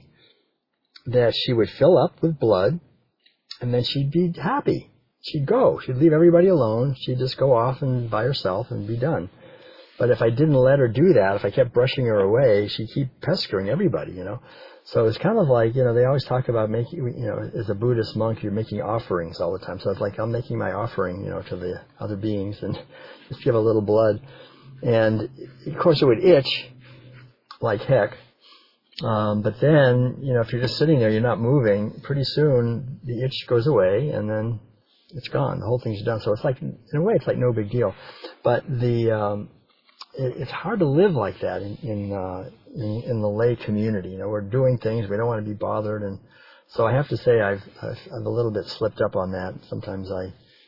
that she would fill up with blood, and then she'd be happy. She'd go. She'd leave everybody alone. She'd just go off and by herself and be done. But if I didn't let her do that, if I kept brushing her away, she'd keep pestering everybody, you know. So it's kind of like, you know, they always talk about making, you know, as a Buddhist monk, you're making offerings all the time. So it's like I'm making my offering, you know, to the other beings and just give a little blood. And, of course, it would itch like heck. Um, but then, you know, if you're just sitting there, you're not moving, pretty soon the itch goes away and then it's gone. The whole thing's done. So it's like, in a way, it's like no big deal. But the um, it, it's hard to live like that in in, uh, in in the lay community. You know, we're doing things. We don't want to be bothered. And so I have to say I've, I've, I've a little bit slipped up on that. Sometimes I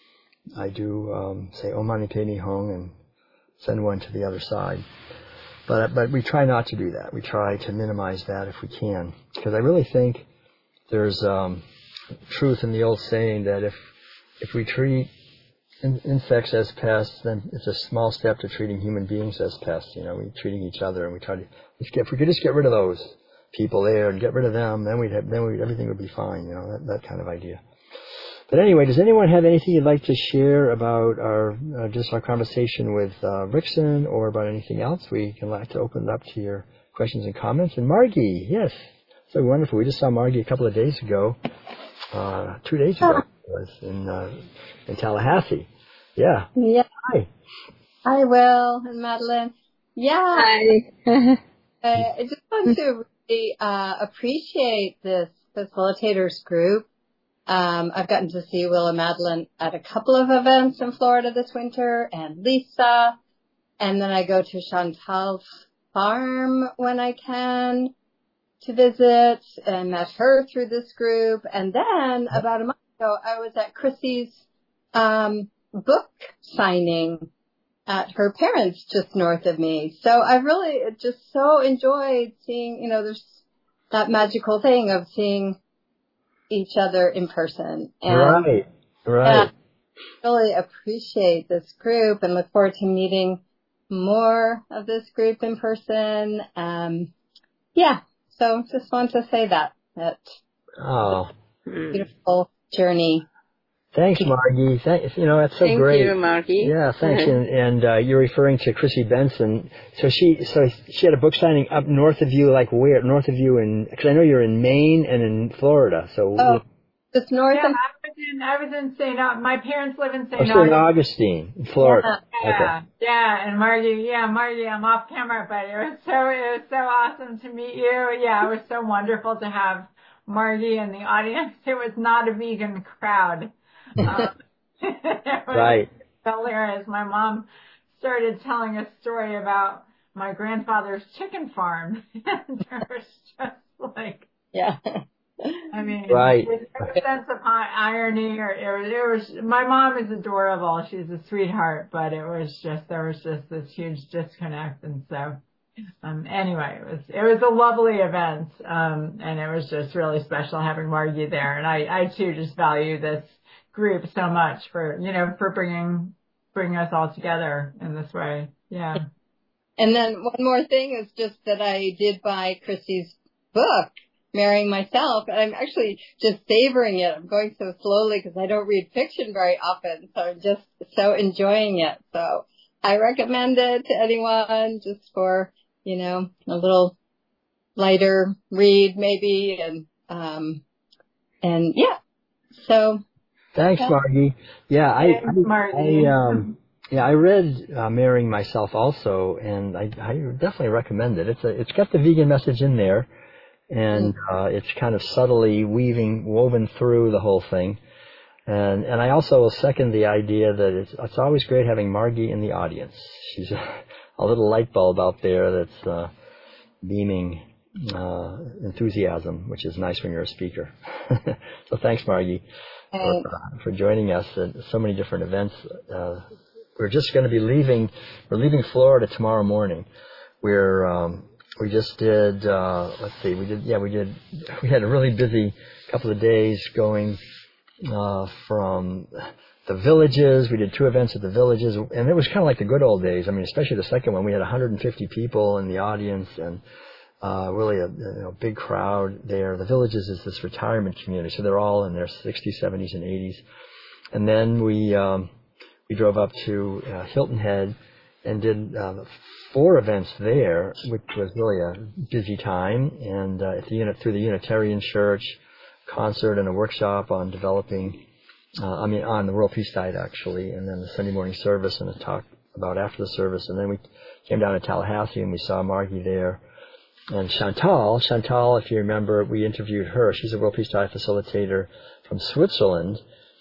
I do um, say Om Mani Padme Hung and send one to the other side. But but we try not to do that. We try to minimize that if we can. Because I really think there's um, truth in the old saying that if if we treat in, insects as pests, then it's a small step to treating human beings as pests. You know, we're treating each other, and we try to, if we could just get rid of those people there and get rid of them, then we'd have, then we'd, everything would be fine. You know, that, that kind of idea. But anyway, does anyone have anything you'd like to share about our uh, just our conversation with uh, Rickson or about anything else? We can like to open it up to your questions and comments. And Margie, yes, so wonderful. We just saw Margie a couple of days ago, uh, two days ago, it was in uh, in Tallahassee. Yeah. Yeah. Hi. Hi, Will and Madeline. Yeah. Hi. uh, I just want to really uh, appreciate this facilitators group. Um, I've gotten to see Will and Madeline at a couple of events in Florida this winter, and Lisa. And then I go to Chantal's farm when I can to visit, and met her through this group. And then about a month ago, I was at Chrissy's um, book signing at her parents' just north of me. So I really just so enjoyed seeing, you know, there's that magical thing of seeing each other in person. And right, right. I really appreciate this group and look forward to meeting more of this group in person. Um, yeah, so just want to say that, that oh. beautiful journey. Thanks, Margie. Thank, you know, that's so Thank great. you, Margie. Yeah, thanks. and and uh, you're referring to Chrissy Benson. So she so she had a book signing up north of you, like where? North of you in, because I know you're in Maine and in Florida. So oh, just north yeah, of... I was in, I was in Saint Augustine. My parents live in Saint oh, Saint Augustine. Augustine, in Florida. Yeah, okay. yeah, and Margie, yeah, Margie, I'm off camera, but it was so, it was so awesome to meet you. Yeah, it was so wonderful to have Margie in the audience. It was not a vegan crowd. Um, right. Hilarious. My mom started telling a story about my grandfather's chicken farm. And there was just like, yeah. I mean, right. with no sense of irony, or it was, it was. My mom is adorable. She's a sweetheart, but it was just there was just this huge disconnect, and so. Um, anyway, it was it was a lovely event, um, and it was just really special having Margie there. And I, I too just value this group so much for, you know, for bringing, bringing us all together in this way. Yeah. And then one more thing is just that I did buy Chrissy's book, Marrying Myself, and I'm actually just savoring it. I'm going so slowly because I don't read fiction very often, so I'm just so enjoying it. So I recommend it to anyone just for, you know, a little lighter read maybe, and um, and yeah. So. Thanks, yeah. Margie. Yeah, I, Thanks, I, Margie. I um, yeah, I read uh, Marrying Myself also, and I, I definitely recommend it. It's a, it's got the vegan message in there, and uh, it's kind of subtly weaving, woven through the whole thing. And and I also will second the idea that it's it's always great having Margie in the audience. She's a, a little light bulb out there that's uh, beaming uh, enthusiasm, which is nice when you're a speaker. So thanks, Margie, for, uh, for joining us at so many different events. Uh, we're just going to be leaving. We're leaving Florida tomorrow morning. We're um, we just did. Uh, let's see. We did. Yeah, we did. We had a really busy couple of days going. Uh, from the villages. We did two events at the villages, and it was kind of like the good old days. I mean, especially the second one, we had one hundred fifty people in the audience, and uh, really a you know, big crowd there. The villages is this retirement community, so they're all in their sixties, seventies, and eighties. And then we um, we drove up to uh, Hilton Head and did uh, four events there, which was really a busy time. And uh, at the unit through the Unitarian Church. Concert and a workshop on developing, uh, I mean, on the World Peace Diet, actually, and then the Sunday morning service and a talk about after the service. And then we came down to Tallahassee and we saw Margie there. And Chantal, Chantal, if you remember, we interviewed her. She's a World Peace Diet facilitator from Switzerland.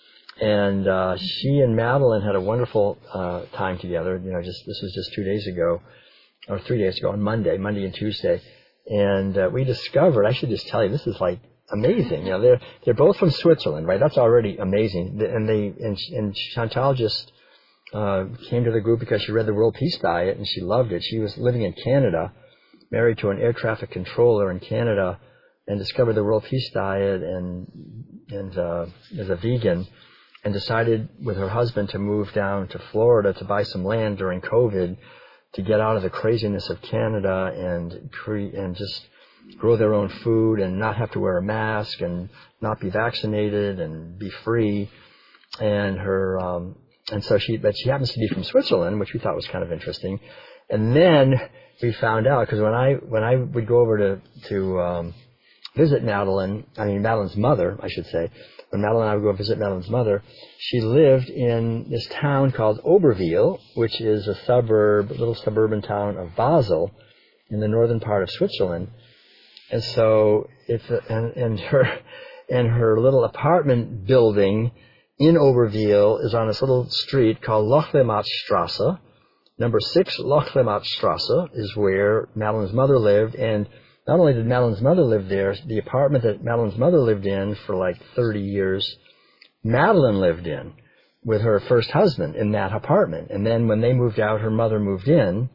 And uh, she and Madeline had a wonderful uh, time together. You know, just this was just two days ago, or three days ago on Monday, Monday and Tuesday. And uh, we discovered, I should just tell you, this is like, amazing. You know, they're they're both from Switzerland, right? That's already amazing. And they and and Chantal just uh, came to the group because she read the World Peace Diet and she loved it. She was living in Canada, married to an air traffic controller in Canada, and discovered the World Peace Diet and and uh, as a vegan, and decided with her husband to move down to Florida to buy some land during COVID to get out of the craziness of Canada and cre- and just grow their own food and not have to wear a mask and not be vaccinated and be free. And her, um, and so she, but she happens to be from Switzerland, which we thought was kind of interesting. And then we found out, because when I, when I would go over to, to, um, visit Madeline, I mean, Madeline's mother, I should say, when Madeline and I would go visit Madeline's mother, she lived in this town called Oberwil, which is a suburb, little suburban town of Basel in the northern part of Switzerland. And so it's a, and, and her and her little apartment building in Oberwil is on this little street called Lochlematstrasse. Number six Lochlematstrasse is where Madeline's mother lived. And not only did Madeline's mother live there, the apartment that Madeline's mother lived in for like thirty years, Madeline lived in with her first husband in that apartment. And then when they moved out, her mother moved in.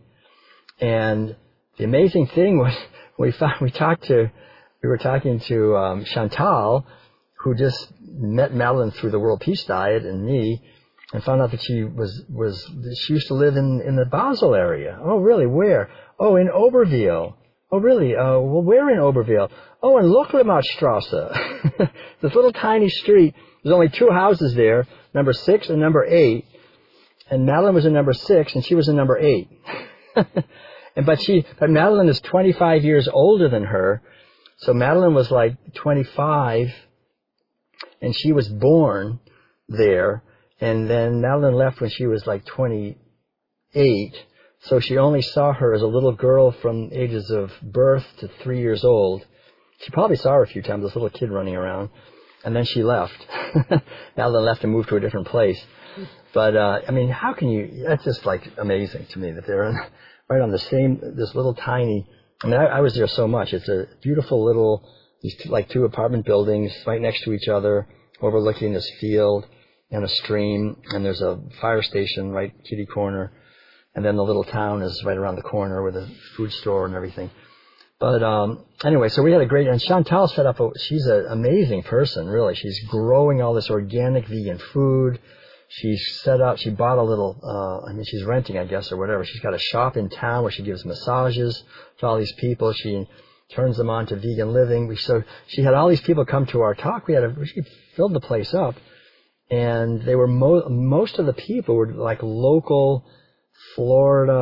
And the amazing thing was, We found, we talked to, we were talking to um, Chantal, who just met Madeline through the World Peace Diet and me, and found out that she was, was, she used to live in, in the Basel area. Oh, really? Where? Oh, in Oberwil. Oh, really? Uh, well, where in Oberwil? Oh, in Lochlematstrasse. This little tiny street. There's only two houses there, number six and number eight. And Madeline was in number six, and she was in number eight. And but she, but Madeline is twenty-five years older than her, so Madeline was like twenty-five, and she was born there. And then Madeline left when she was like twenty-eight, so she only saw her as a little girl from ages of birth to three years old. She probably saw her a few times, this little kid running around, and then she left. Madeline left and moved to a different place. But uh, I mean, how can you? That's just like amazing to me that they're in. Right on the same, this little tiny, I mean, I, I was there so much. It's a beautiful little, these two, like two apartment buildings right next to each other, overlooking this field and a stream, and there's a fire station right kitty corner, and then the little town is right around the corner with a food store and everything. But um, anyway, so we had a great, and Chantal set up, a, she's an amazing person, really. She's growing all this organic vegan food. She set up, she bought a little, uh, I mean, she's renting, I guess, or whatever. She's got a shop in town where she gives massages to all these people. She turns them on to vegan living. We, so she had all these people come to our talk. We had a, she filled the place up. And they were, mo- most of the people were like local Florida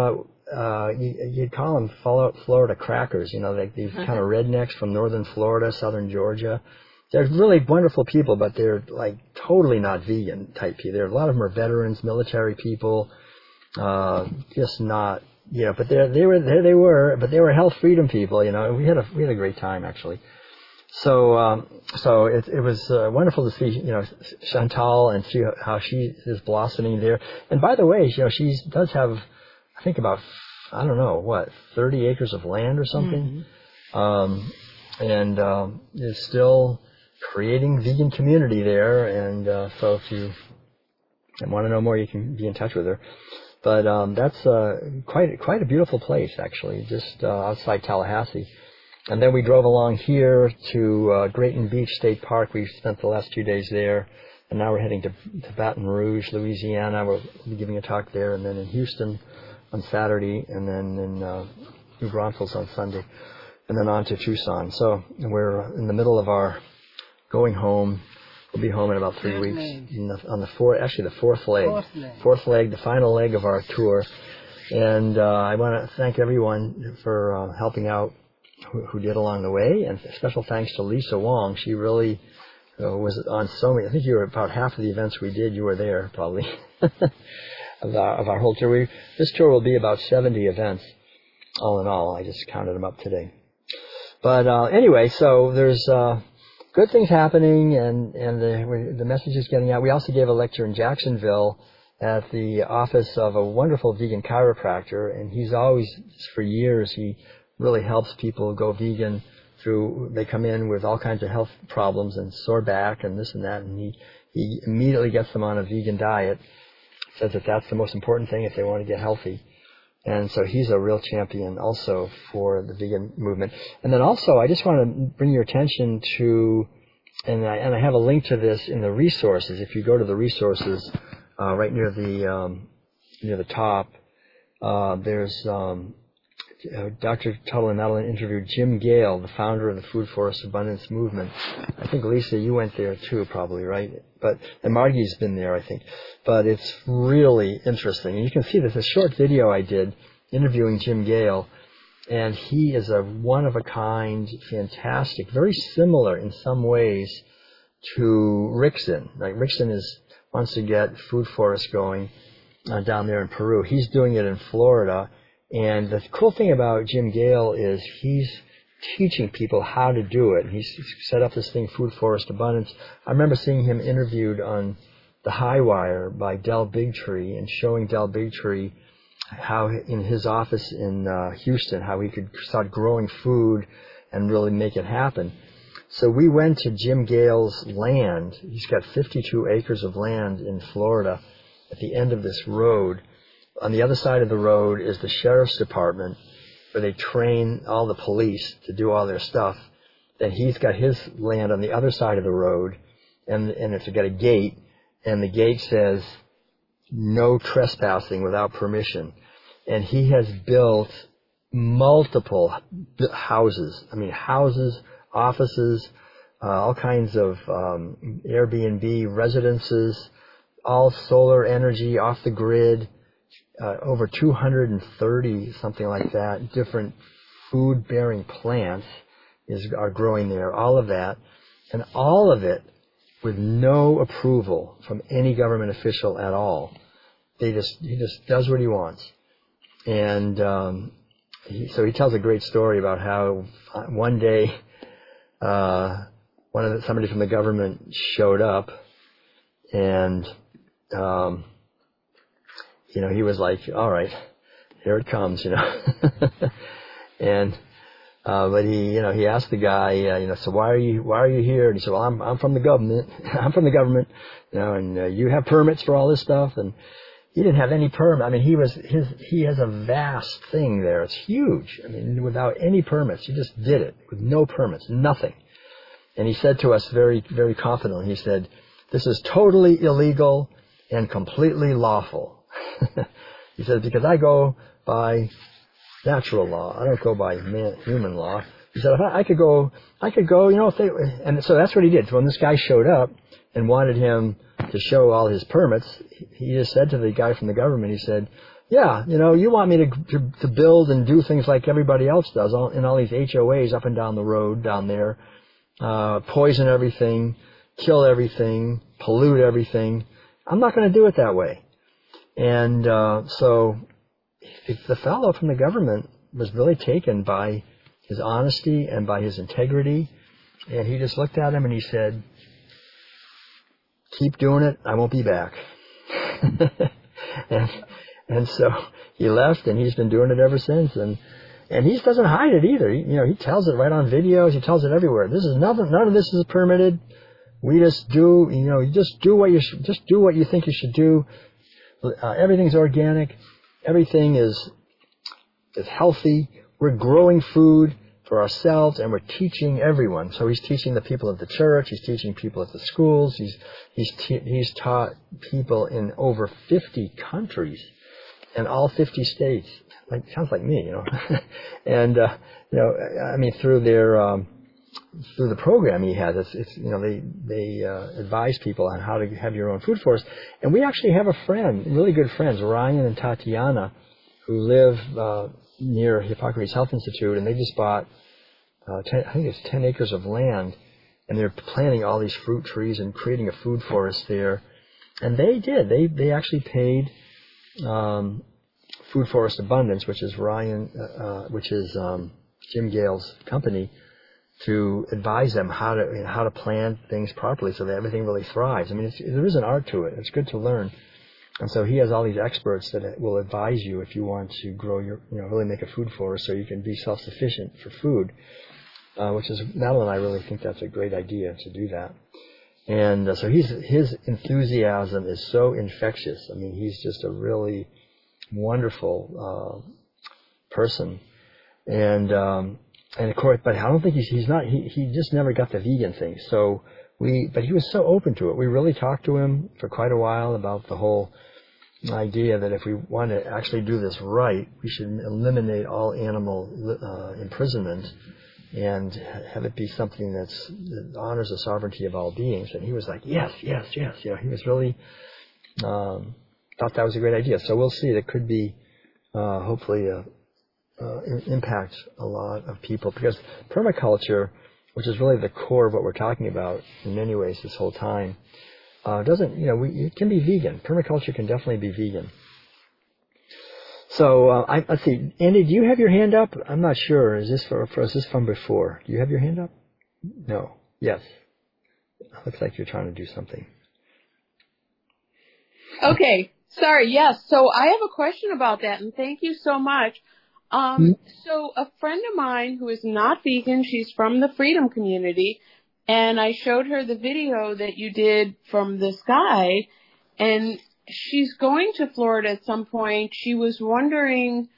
uh, you, you'd call them Florida crackers, you know, like these kind of rednecks from northern Florida, southern Georgia. They're really wonderful people, but they're like totally not vegan type people. There, a lot of them are veterans, military people, uh, just not, you know, but they they were, there they were, but they were health freedom people, you know, we had a, we had a great time actually. So, um, so it, it was uh, wonderful to see, you know, Chantal and see how she is blossoming there. And by the way, you know, she does have, I think about, I don't know, what, thirty acres of land or something. Mm-hmm. Um, and, um, is still creating vegan community there. And, uh, so if you want to know more, you can be in touch with her. But, um, that's, uh, quite, quite a beautiful place, actually, just, uh, outside Tallahassee. And then we drove along here to uh, Grayton Beach State Park. We spent the last two days there. And now we're heading to, to Baton Rouge, Louisiana. We'll be giving a talk there. And then in Houston on Saturday. And then in uh, New Braunfels on Sunday. And then on to Tucson. So we're in the middle of our going home. We'll be home in about three weeks. In the, on the fourth, actually the fourth leg. Fourth leg. Fourth leg, the final leg of our tour. And uh, I want to thank everyone for uh, helping out. Who, who did along the way, and special thanks to Lisa Wong. She really uh, was on so many. I think you were about half of the events we did. You were there probably of our of our whole tour. We, this tour will be about seventy events, all in all. I just counted them up today. But uh, anyway, so there's uh, good things happening, and and the the message is getting out. We also gave a lecture in Jacksonville at the office of a wonderful vegan chiropractor, and he's always for years he. really helps people go vegan through, they come in with all kinds of health problems and sore back and this and that, and he, he immediately gets them on a vegan diet, says that that's the most important thing if they want to get healthy. And so he's a real champion also for the vegan movement. And then also, I just want to bring your attention to, and I, and I have a link to this in the resources. If you go to the resources, uh, right near the, um, near the top, uh, there's, um, Uh, Doctor Tuttle and Madeline interviewed Jim Gale, the founder of the Food Forest Abundance Movement. I think, Lisa, you went there too, probably, right? But and Margie's been there, I think. But it's really interesting. And you can see this a short video I did interviewing Jim Gale, and he is a one-of-a-kind, fantastic, very similar in some ways to Rickson. Like Rickson is wants to get food forests going uh, down there in Peru. He's doing it in Florida. And the cool thing about Jim Gale is he's teaching people how to do it. He's set up this thing, Food Forest Abundance. I remember seeing him interviewed on The High Wire by Del Bigtree and showing Del Bigtree how in his office in uh, Houston, how he could start growing food and really make it happen. So we went to Jim Gale's land. He's got fifty-two acres of land in Florida at the end of this road. On the other side of the road is the sheriff's department where they train all the police to do all their stuff. Then he's got his land on the other side of the road, and, and it's got a gate, and the gate says no trespassing without permission. And he has built multiple houses. I mean, houses, offices, uh, all kinds of um, Airbnb residences, all solar energy off the grid. Uh, over two hundred thirty, something like that, different food-bearing plants is are growing there, all of that, and all of it with no approval from any government official at all. They just he just does what he wants, and um, he, so he tells a great story about how one day uh, one of the, somebody from the government showed up, and um, you know, he was like, all right, here it comes, you know. and, uh, but he, you know, he asked the guy, uh, you know, so why are you, why are you here? And he said, well, I'm, I'm from the government. I'm from the government, you know, and uh, you have permits for all this stuff. And he didn't have any permit. I mean, he was, his, he has a vast thing there. It's huge. I mean, without any permits. He just did it with no permits, nothing. And he said to us very, very confidently, he said, this is totally illegal and completely lawful. He said, because I go by natural law. I don't go by man, human law. He said, if I, I could go, I could go, you know, if they, and so that's what he did. So when this guy showed up and wanted him to show all his permits, he just said to the guy from the government, he said, Yeah, you know, you want me to, to to build and do things like everybody else does all, in all these H O As up and down the road down there, uh, poison everything, kill everything, pollute everything. I'm not going to do it that way. And uh, so if the fellow from the government was really taken by his honesty and by his integrity, and he just looked at him and he said, keep doing it, I won't be back. and And so he left, and he's been doing it ever since. And and he doesn't hide it either. He, you know, he tells it right on videos. He tells it everywhere. This is nothing. None of this is permitted. We just do. You know, you just do what you sh- just do what you think you should do. Uh, everything's organic. Everything is is healthy. We're growing food for ourselves, and we're teaching everyone. So he's teaching the people at the church. He's teaching people at the schools. He's he's te- he's taught people in over fifty countries. In all fifty states, like sounds like me, you know, and uh, you know, I mean, through their um, through the program he has, it's, it's you know, they they uh, advise people on how to have your own food forest. And we actually have a friend, really good friends, Ryan and Tatiana, who live uh, near Hippocrates Health Institute, and they just bought, uh, ten, I think it's ten acres of land, and they're planting all these fruit trees and creating a food forest there. And they did, they they actually paid. Um, Food Forest Abundance, which is Ryan, uh, uh, which is um, Jim Gale's company, to advise them how to you know, how to plant things properly so that everything really thrives. I mean, it's, there is an art to it. It's good to learn, and so he has all these experts that will advise you if you want to grow your, you know, really make a food forest so you can be self-sufficient for food. Uh, which is Madeline and I really think that's a great idea to do that. And uh, so he's, his enthusiasm is so infectious. I mean, he's just a really wonderful uh, person. And um, and of course, but I don't think he's he's not. He he just never got the vegan thing. So we, but he was so open to it. We really talked to him for quite a while about the whole idea that if we want to actually do this right, we should eliminate all animal uh, imprisonment and have it be something that's, that honors the sovereignty of all beings. And he was like, yes, yes, yes. You know, he was really, um, thought that was a great idea. So we'll see. It could be, uh, hopefully, uh, uh, impact a lot of people, because permaculture, which is really the core of what we're talking about in many ways this whole time, uh, doesn't, you know, we, it can be vegan. Permaculture can definitely be vegan. So, uh, I, let's see. Andy, do you have your hand up? I'm not sure. Is this for, for is this from before? Do you have your hand up? No. Yes. Looks like you're trying to do something. Okay. Sorry. Yes. So I have a question about that, and thank you so much. Um, mm-hmm. So a friend of mine who is not vegan, she's from the Freedom Community, and I showed her the video that you did from the sky, and she's going to Florida at some point. She was wondering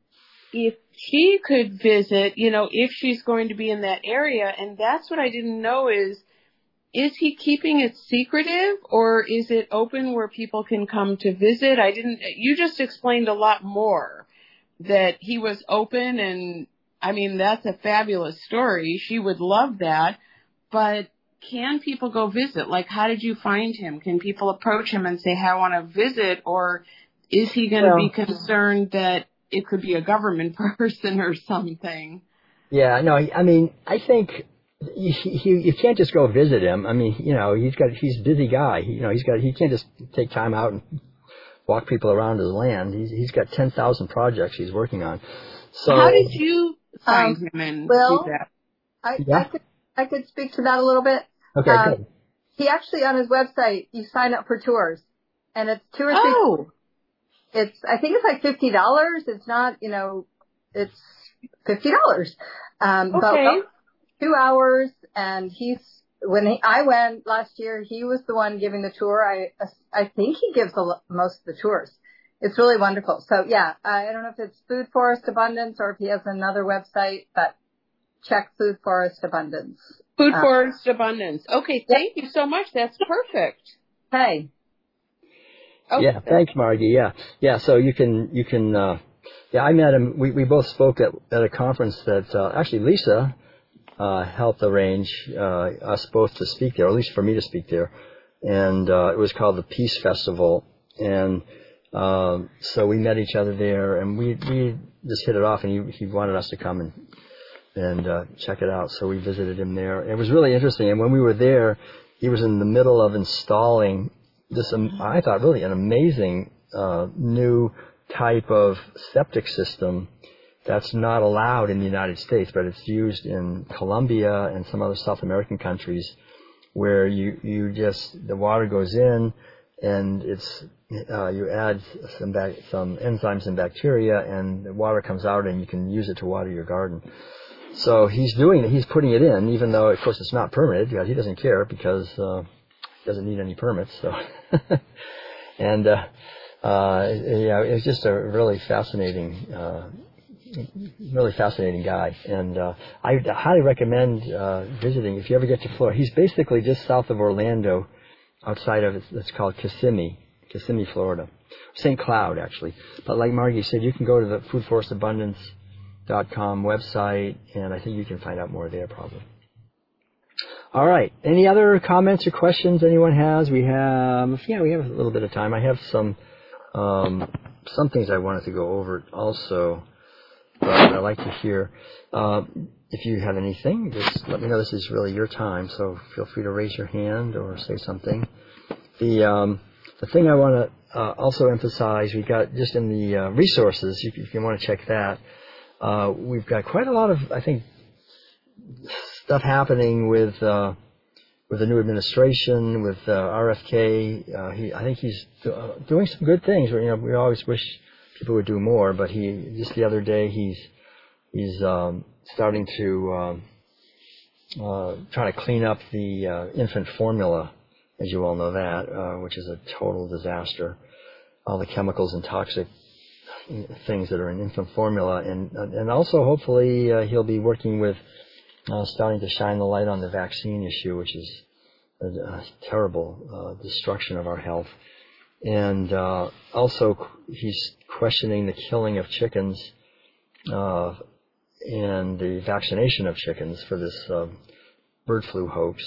if she could visit, you know, if she's going to be in that area. And that's what I didn't know is, is he keeping it secretive, or is it open where people can come to visit? I didn't, you just explained a lot more, that he was open, and I mean, that's a fabulous story. She would love that. But can people go visit? Like, how did you find him? Can people approach him and say, hey, I want to visit? Or is he going to well, be concerned that it could be a government person or something? Yeah, no, I mean, I think you, you, you can't just go visit him. I mean, you know, he's got, he's a busy guy. You know, he's got, he can't just take time out and walk people around his land. He's, he's got ten thousand projects he's working on. So how did you find um, him and well, do that? I, yeah. I could, I could speak to that a little bit. Okay, um, good. He actually, on his website, you sign up for tours, and it's two or three. Oh. It's, I think it's like fifty dollars. It's not, you know, it's fifty dollars. Um, okay. About two hours, and he's, when he, I went last year, he was the one giving the tour. I, I think he gives the, most of the tours. It's really wonderful. So yeah, I don't know if it's Food Forest Abundance or if he has another website, but check Food Forest Abundance. Food uh, Forest Abundance. Okay, thank you so much. That's perfect. Hey. Okay. Yeah, thanks, Margie. Yeah, yeah. So you can, you can. Uh, yeah, I met him. We we both spoke at at a conference that uh, actually Lisa uh, helped arrange uh, us both to speak there, or at least for me to speak there, and uh, it was called the Peace Festival. And Um, so we met each other there, and we we just hit it off, and he he wanted us to come and and uh, check it out. So we visited him there. It was really interesting. And when we were there, he was in the middle of installing this, um, I thought, really an amazing uh, new type of septic system that's not allowed in the United States, but it's used in Colombia and some other South American countries, where you you just the water goes in, and it's uh, you add some bac- some enzymes and bacteria, and the water comes out, and you can use it to water your garden. So he's doing it. He's putting it in, even though, of course, it's not permitted. Because he doesn't care because uh, he doesn't need any permits. So, and uh, uh, yeah, it's just a really fascinating, uh, really fascinating guy. And uh, I highly recommend uh, visiting if you ever get to Florida. He's basically just south of Orlando, outside of it's called Kissimmee, Kissimmee, Florida, Saint Cloud actually. But like Margie said, you can go to the Food Forest Abundance dot com website, and I think you can find out more there probably. All right. Any other comments or questions anyone has? We have, yeah, we have a little bit of time. I have some um, some things I wanted to go over also, but I'd like to hear. Uh, if you have anything, just let me know. This is really your time, so feel free to raise your hand or say something. The um, the thing I want to uh, also emphasize, we got just in the uh, resources, if you, if you want to check that. Uh, we've got quite a lot of, I think, stuff happening with uh, with the new administration, with uh, R F K. Uh, he, I think he's do, uh, doing some good things. You know, we always wish people would do more, but he just the other day he's he's um, starting to um, uh, try to clean up the uh, infant formula, as you all know that, uh, which is a total disaster. All the chemicals and toxic things that are in infant formula, and and also hopefully uh, he'll be working with uh, starting to shine the light on the vaccine issue, which is a, a terrible uh, destruction of our health. And uh, also he's questioning the killing of chickens uh, and the vaccination of chickens for this uh, bird flu hoax.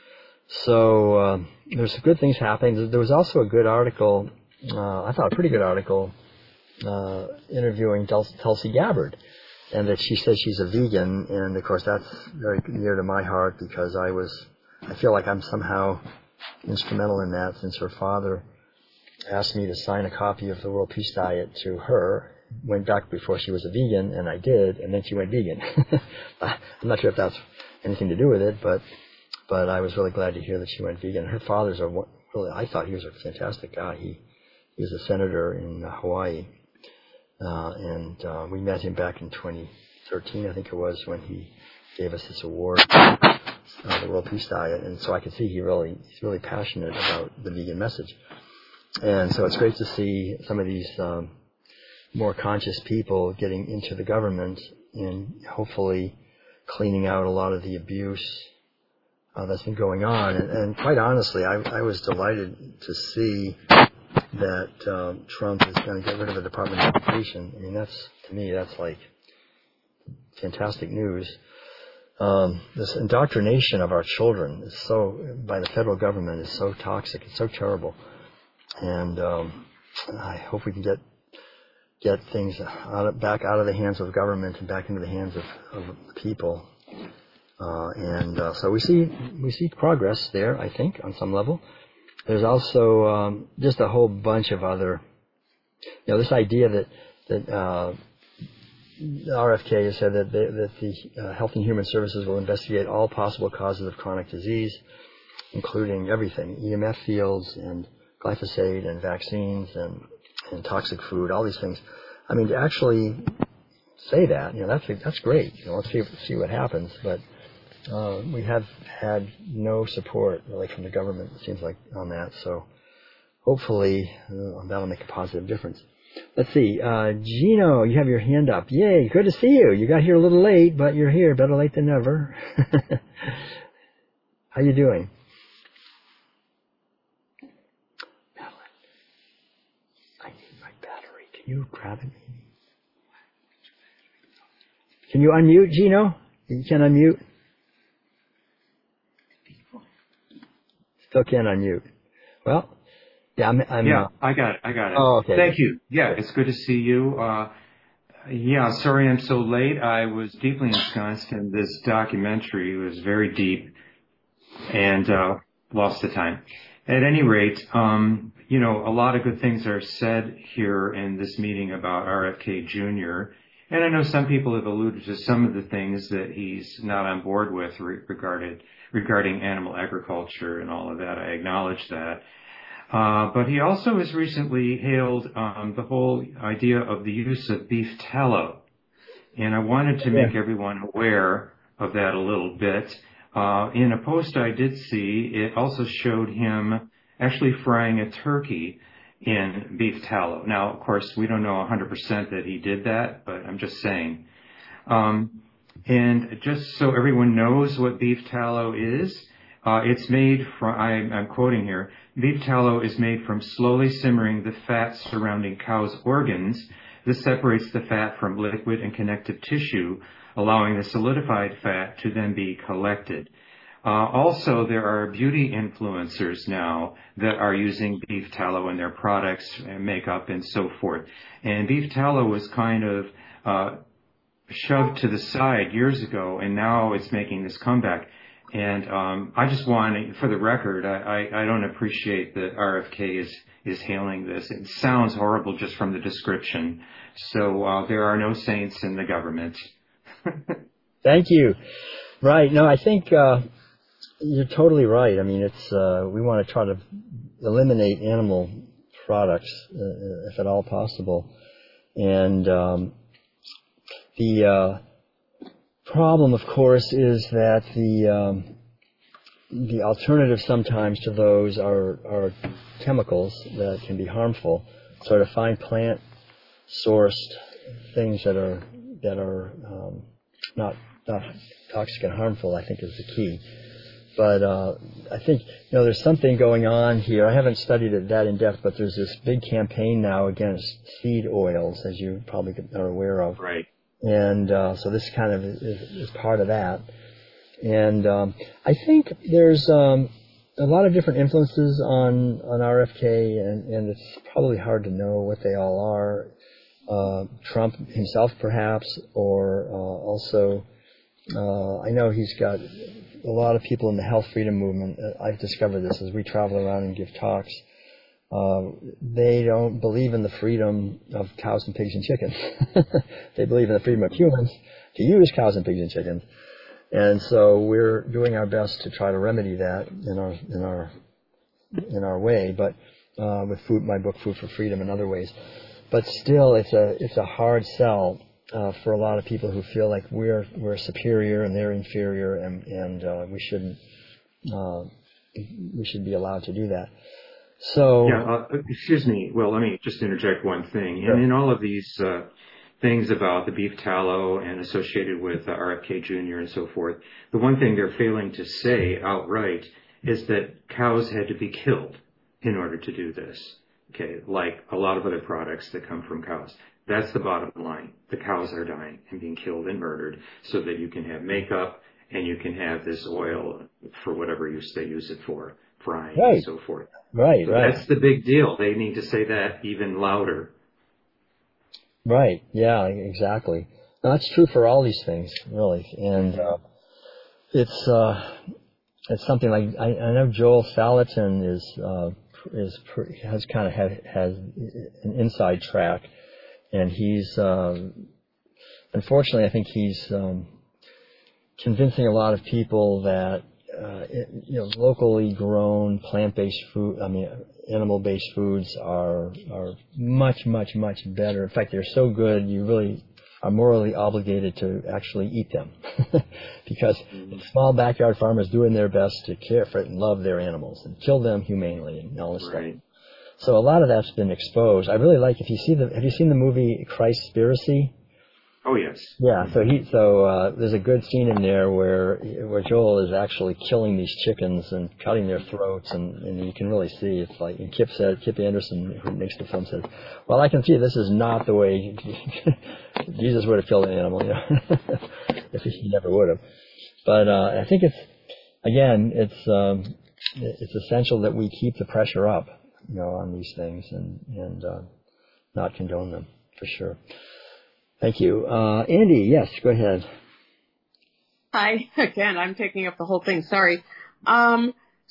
So uh, there's some good things happening. There was also a good article, uh, I thought a pretty good article, Uh, interviewing Tulsi Gabbard, and that she says she's a vegan, and of course that's very near to my heart because I was, I feel like I'm somehow instrumental in that, since her father asked me to sign a copy of the World Peace Diet to her, went back before she was a vegan, and I did, and then she went vegan. I'm not sure if that's anything to do with it, but but I was really glad to hear that she went vegan. Her father's a really, I thought he was a fantastic guy. He he was a senator in Hawaii. Uh, and uh, we met him back in twenty thirteen, I think it was, when he gave us this award, uh, the World Peace Diet. And so I could see he really, he's really passionate about the vegan message. And so it's great to see some of these um, more conscious people getting into the government and hopefully cleaning out a lot of the abuse uh, that's been going on. And, and quite honestly, I, I was delighted to see that um, Trump is going to get rid of the Department of Education. I mean, that's, to me, that's like fantastic news. Um, this indoctrination of our children is so, by the federal government, is so toxic. It's so terrible. And um, I hope we can get get things out of, back out of the hands of government and back into the hands of, of the people. Uh, and uh, so we see we see progress there, I think, on some level. There's also um, just a whole bunch of other, you know, this idea that that uh, R F K has said that, they, that the uh, Health and Human Services will investigate all possible causes of chronic disease, including everything, E M F fields and glyphosate and vaccines and, and toxic food, all these things. I mean, to actually say that, you know, that's that's great. You know, let's see see what happens, but. Uh, we have had no support really from the government, it seems like, on that. So hopefully uh, that'll make a positive difference. Let's see. Uh, Gino, you have your hand up. Yay, good to see you. You got here a little late, but you're here. Better late than never. How you doing? Madeline, I need my battery. Can you grab it? Can you unmute, Gino? You can unmute. Still can't unmute. Well, Yeah, I'm, I'm yeah, uh, I got it. I got it. Oh, okay. Thank you. Yeah, it's good to see you. Uh, yeah, sorry I'm so late. I was deeply ensconced in this documentary. It was very deep and uh, lost the time. At any rate, um, you know, a lot of good things are said here in this meeting about R F K Junior And I know some people have alluded to some of the things that he's not on board with re- regarded, regarding animal agriculture and all of that. I acknowledge that. Uh, but he also has recently hailed um, the whole idea of the use of beef tallow. And I wanted to make everyone aware of that a little bit. Uh, in a post I did see, it also showed him actually frying a turkey in beef tallow. Now, of course, we don't know one hundred percent that he did that, but I'm just saying. Um, and just so everyone knows what beef tallow is, uh, it's made from, I, I'm quoting here, beef tallow is made from slowly simmering the fat surrounding cow's organs. This separates the fat from liquid and connective tissue, allowing the solidified fat to then be collected. Uh, also, there are beauty influencers now that are using beef tallow in their products and makeup and so forth. And beef tallow was kind of uh, shoved to the side years ago, and now it's making this comeback. And um, I just want, for the record, I, I, I don't appreciate that R F K is, is hailing this. It sounds horrible just from the description. So uh, there are no saints in the government. Thank you. Right. No, I think uh, you're totally right. I mean, it's uh, we want to try to eliminate animal products uh, if at all possible. And um, the uh, problem, of course, is that the um, the alternative sometimes to those are are chemicals that can be harmful. So to find plant sourced things that are that are um, not not toxic and harmful, I think, is the key. But uh, I think, you know, there's something going on here. I haven't studied it that in depth, but there's this big campaign now against seed oils, as you probably are aware of. Right. And uh, so this kind of is, is part of that. And um, I think there's um, a lot of different influences on, on R F K, and, and it's probably hard to know what they all are. Uh, Trump himself, perhaps, or uh, also, uh, I know he's got a lot of people in the health freedom movement. Uh, I've discovered this as we travel around and give talks. Uh, they don't believe in the freedom of cows and pigs and chickens. They believe in the freedom of humans to use cows and pigs and chickens. And so we're doing our best to try to remedy that in our in our in our way, but uh, with food, my book, Food for Freedom, and other ways. But still, it's a it's a hard sell uh, for a lot of people who feel like we're we're superior and they're inferior, and and uh, we shouldn't uh, we should be allowed to do that. So yeah, uh, excuse me. Well, let me just interject one thing. Sure. And in all of these uh, things about the beef tallow and associated with uh, R F K Junior and so forth, the one thing they're failing to say outright is that cows had to be killed in order to do this. Okay, like a lot of other products that come from cows. That's the bottom line. The cows are dying and being killed and murdered so that you can have makeup and you can have this oil for whatever use they use it for, frying Right. and so forth. Right, so right. That's the big deal. They need to say that even louder. Right, yeah, exactly. No, that's true for all these things, really. And uh, it's uh, it's something like, I, I know Joel Salatin is... Uh, is has kind of had, has an inside track, and he's uh, unfortunately I think he's um, convincing a lot of people that uh, it, you know locally grown plant-based food, I mean animal-based foods are are much much much better. In fact, they're so good you really are morally obligated to actually eat them because small backyard farmers doing their best to care for it and love their animals and kill them humanely and all this Right. stuff. So a lot of that's been exposed. I really like, if you see the, have you seen the movie Christspiracy? Oh, yes. Yeah, so he, so uh, there's a good scene in there where where Joel is actually killing these chickens and cutting their throats, and, and you can really see it's like. And Kip said, Kip Anderson, who makes the film, says, "Well, I can see this is not the way Jesus would have killed an animal, you know, if he never would have." But uh, I think it's again, it's um, it's essential that we keep the pressure up you know, on these things and, and uh, not condone them, for sure. Thank you. Uh, Andy, yes, go ahead. Hi, again, I'm picking up the whole thing, sorry. Um,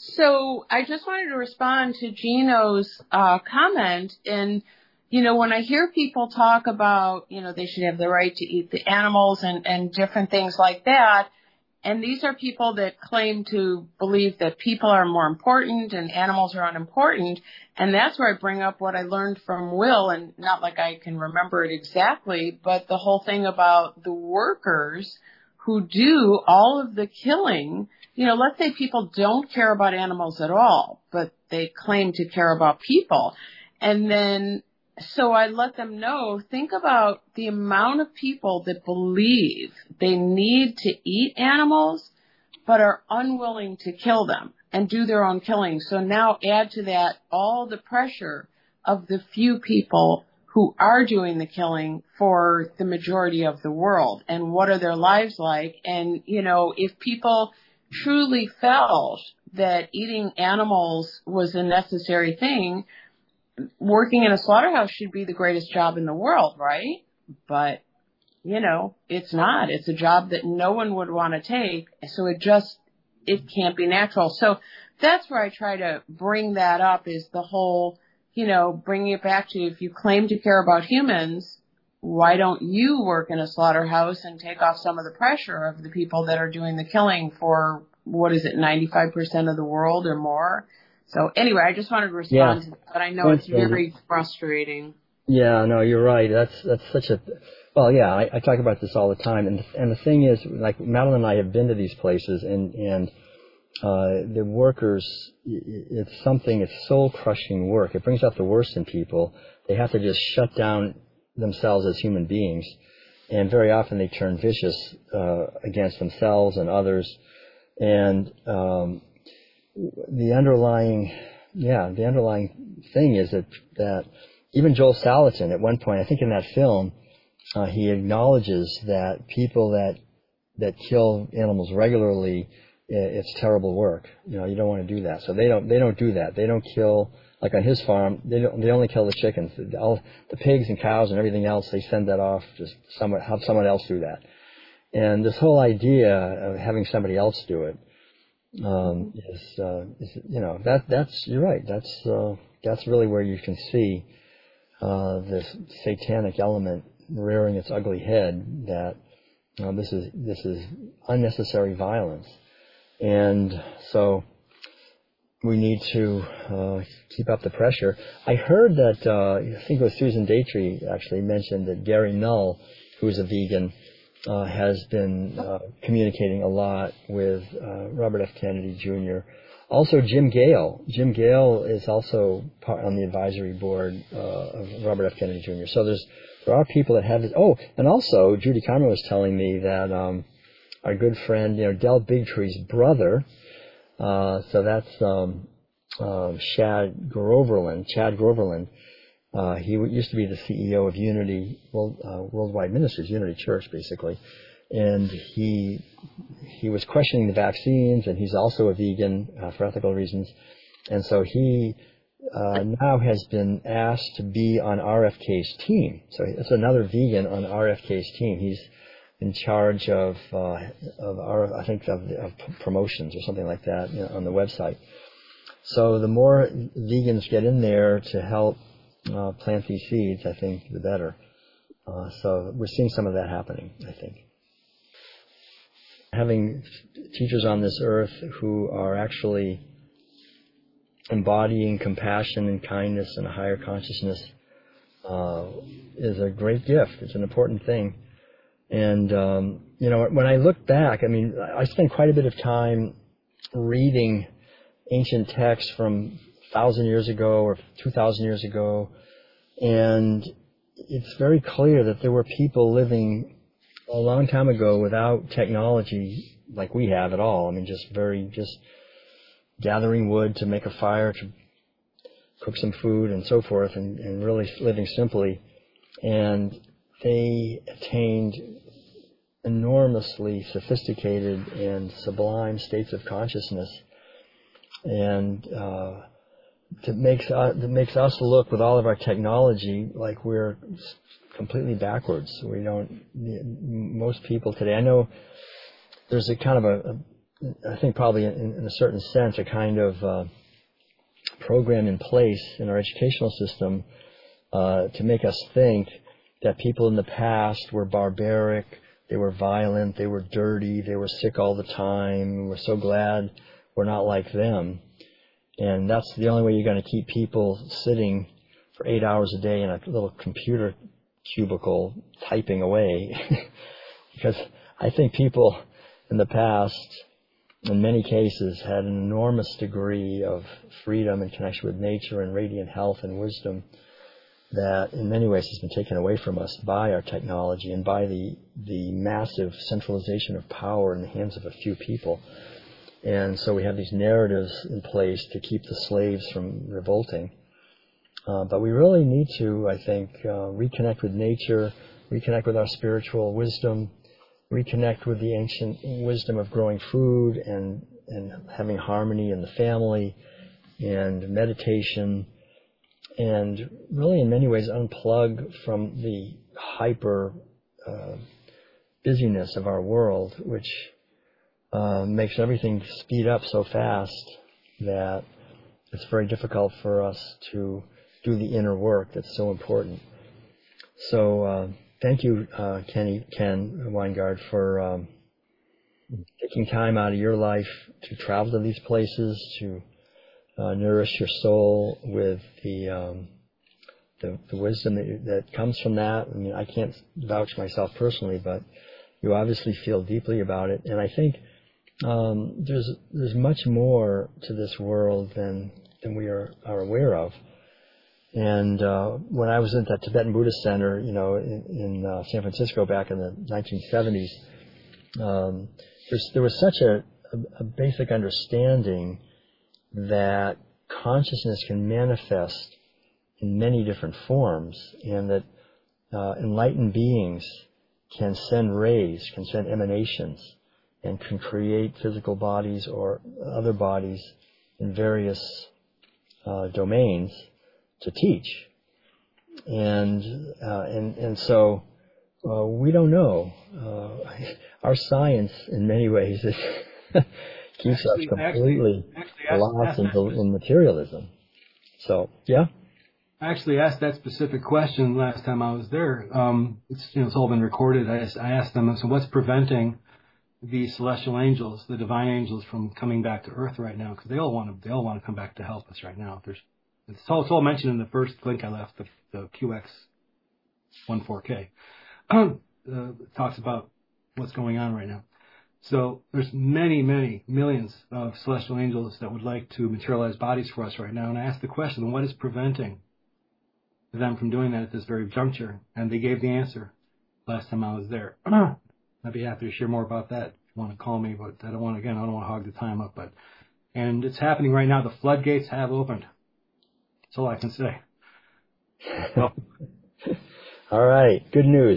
so I just wanted to respond to Gino's uh, comment. And, you know, when I hear people talk about, you know, they should have the right to eat the animals and, and different things like that, and these are people that claim to believe that people are more important and animals are unimportant. And that's where I bring up what I learned from Will, and not like I can remember it exactly, but the whole thing about the workers who do all of the killing. You know, let's say people don't care about animals at all, but they claim to care about people. And then, so I let them know, think about the amount of people that believe they need to eat animals, but are unwilling to kill them and do their own killing. So now add to that all the pressure of the few people who are doing the killing for the majority of the world. And what are their lives like? And, you know, if people truly felt that eating animals was a necessary thing, working in a slaughterhouse should be the greatest job in the world, right? But, you know, it's not. It's a job that no one would want to take. So it just, it can't be natural. So that's where I try to bring that up, is the whole, you know, bringing it back to, if you claim to care about humans, why don't you work in a slaughterhouse and take off some of the pressure of the people that are doing the killing for, what is it, ninety-five percent of the world or more? So anyway, I just wanted to respond yeah. to that, but I know it's very frustrating. Yeah, no, you're right. That's that's such a, well, yeah, I, I talk about this all the time, and and the thing is, like Madeline and I have been to these places, and and uh, the workers, it's something, it's soul crushing work. It brings out the worst in people. They have to just shut down themselves as human beings, and very often they turn vicious uh, against themselves and others, and um, the underlying, yeah, the underlying thing is that that even Joel Salatin at one point, I think in that film, uh, he acknowledges that people that that kill animals regularly, it's terrible work. You know, you don't want to do that. So they don't they don't do that. They don't kill, like on his farm, they don't they only kill the chickens. All the pigs and cows and everything else, they send that off, just someone have someone else do that. And this whole idea of having somebody else do it um, is, uh, is, you know, that that's you're right. That's uh, that's really where you can see uh, this satanic element rearing its ugly head. That uh, this is this is unnecessary violence, and so we need to uh, keep up the pressure. I heard that uh, I think it was Susan Daytree actually mentioned that Gary Null, who is a vegan, Uh, has been uh, communicating a lot with uh, Robert F. Kennedy Junior Also, Jim Gale. Jim Gale is also part on the advisory board uh, of Robert F. Kennedy Junior So there's there are people that have this. Oh, and also Judy Conroy was telling me that um, our good friend, you know, Del Bigtree's brother. Uh, so that's um, um, Chad Groverland. Chad Groverland. Uh, he used to be the C E O of Unity World, uh, Worldwide Ministries, Unity Church, basically, and he he was questioning the vaccines, and he's also a vegan uh, for ethical reasons, and so he uh, now has been asked to be on R F K's team. So it's another vegan on R F K's team. He's in charge of uh, of our, I think of, of promotions or something like that, you know, on the website. So the more vegans get in there to help Uh, plant these seeds, I think the better. Uh, so we're seeing some of that happening, I think. Having teachers on this earth who are actually embodying compassion and kindness and a higher consciousness uh, is a great gift. It's an important thing. And, um, you know, when I look back, I mean, I spent quite a bit of time reading ancient texts from thousand years ago or two thousand years ago, and it's very clear that there were people living a long time ago without technology like we have at all. I mean, just very, just gathering wood to make a fire, to cook some food and so forth, and, and really living simply. And they attained enormously sophisticated and sublime states of consciousness. And uh that makes us, that makes us look with all of our technology like we're completely backwards. We don't. Most people today, I know, there's a kind of a, a I think probably in, in a certain sense, a kind of uh, program in place in our educational system uh, to make us think that people in the past were barbaric, they were violent, they were dirty, they were sick all the time. We're so glad we're not like them. And that's the only way you're going to keep people sitting for eight hours a day in a little computer cubicle typing away. Because I think people in the past, in many cases, had an enormous degree of freedom and connection with nature and radiant health and wisdom that in many ways has been taken away from us by our technology and by the the massive centralization of power in the hands of a few people. And so we have these narratives in place to keep the slaves from revolting. Uh, but we really need to, I think, uh, reconnect with nature, reconnect with our spiritual wisdom, reconnect with the ancient wisdom of growing food and, and having harmony in the family and meditation, and really in many ways unplug from the hyper uh, busyness of our world, which uh, makes everything speed up so fast that it's very difficult for us to do the inner work that's so important. So uh, thank you, uh, Kenny, Ken Weingard, for um, taking time out of your life to travel to these places, to Uh, nourish your soul with the um, the, the wisdom that, that comes from that. I mean, I can't vouch myself personally, but you obviously feel deeply about it. And I think um, there's there's much more to this world than than we are, are aware of. And uh, when I was in that Tibetan Buddhist Center, you know, in, in uh, San Francisco back in the nineteen seventies, um, there's, there was such a, a, a basic understanding that consciousness can manifest in many different forms, and that uh, enlightened beings can send rays, can send emanations, and can create physical bodies or other bodies in various uh, domains to teach. And uh, and and so uh, we don't know. Uh, our science, in many ways, is keeps actually, us completely actually, actually lost in, in materialism. So, yeah? I actually asked that specific question last time I was there. Um, it's, you know, it's all been recorded. I, asked, I asked them, so what's preventing the celestial angels, the divine angels, from coming back to Earth right now? Because they all want to, they all want to come back to help us right now. There's, it's all, it's all mentioned in the first link I left, the, the Q X fourteen K. uh, it talks about what's going on right now. So there's many, many millions of celestial angels that would like to materialize bodies for us right now. And I asked the question, what is preventing them from doing that at this very juncture? And they gave the answer last time I was there. I'd be happy to share more about that if you want to call me, but I don't want, again, I don't want to hog the time up. But and it's happening right now. The floodgates have opened. That's all I can say. Well. All right. Good news.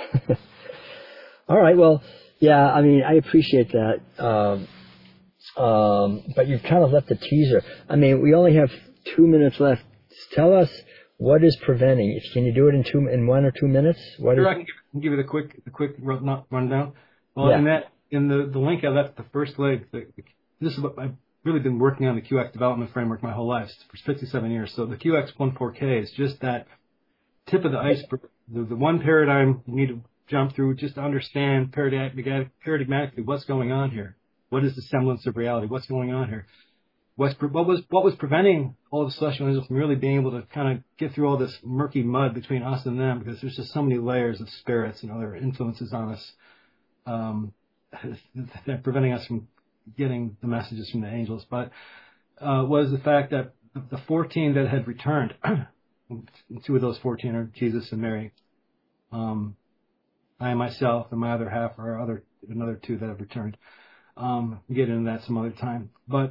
All right. Well, yeah, I mean, I appreciate that, um, um, but you've kind of left a teaser. I mean, we only have two minutes left. Tell us what is preventing. Can you do it in two, in one or two minutes? What sure, is? I can give, I can give you the quick, the quick rundown. Well, yeah. in that, in the, the link I left, the first leg. The, this is what I've really been working on, the Q X development framework my whole life for fifty-seven years. So the Q X fourteen K is just that tip of the iceberg. The, the one paradigm you need to jump through just to understand paradigmatically what's going on here. What is the semblance of reality? What's going on here? What's, what was what was preventing all the celestial angels from really being able to kind of get through all this murky mud between us and them? Because there's just so many layers of spirits and other influences on us um, that are preventing us from getting the messages from the angels. But uh, was the fact that the fourteen that had returned, two of those fourteen are Jesus and Mary. Um, I myself and my other half are other another two that have returned. Um, we'll get into that some other time. But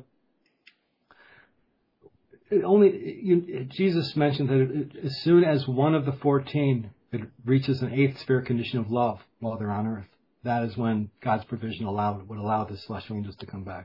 it only you, Jesus mentioned that it, it, as soon as one of the fourteen it reaches an eighth sphere condition of love while they're on Earth, that is when God's provision allowed would allow the celestial angels to come back. And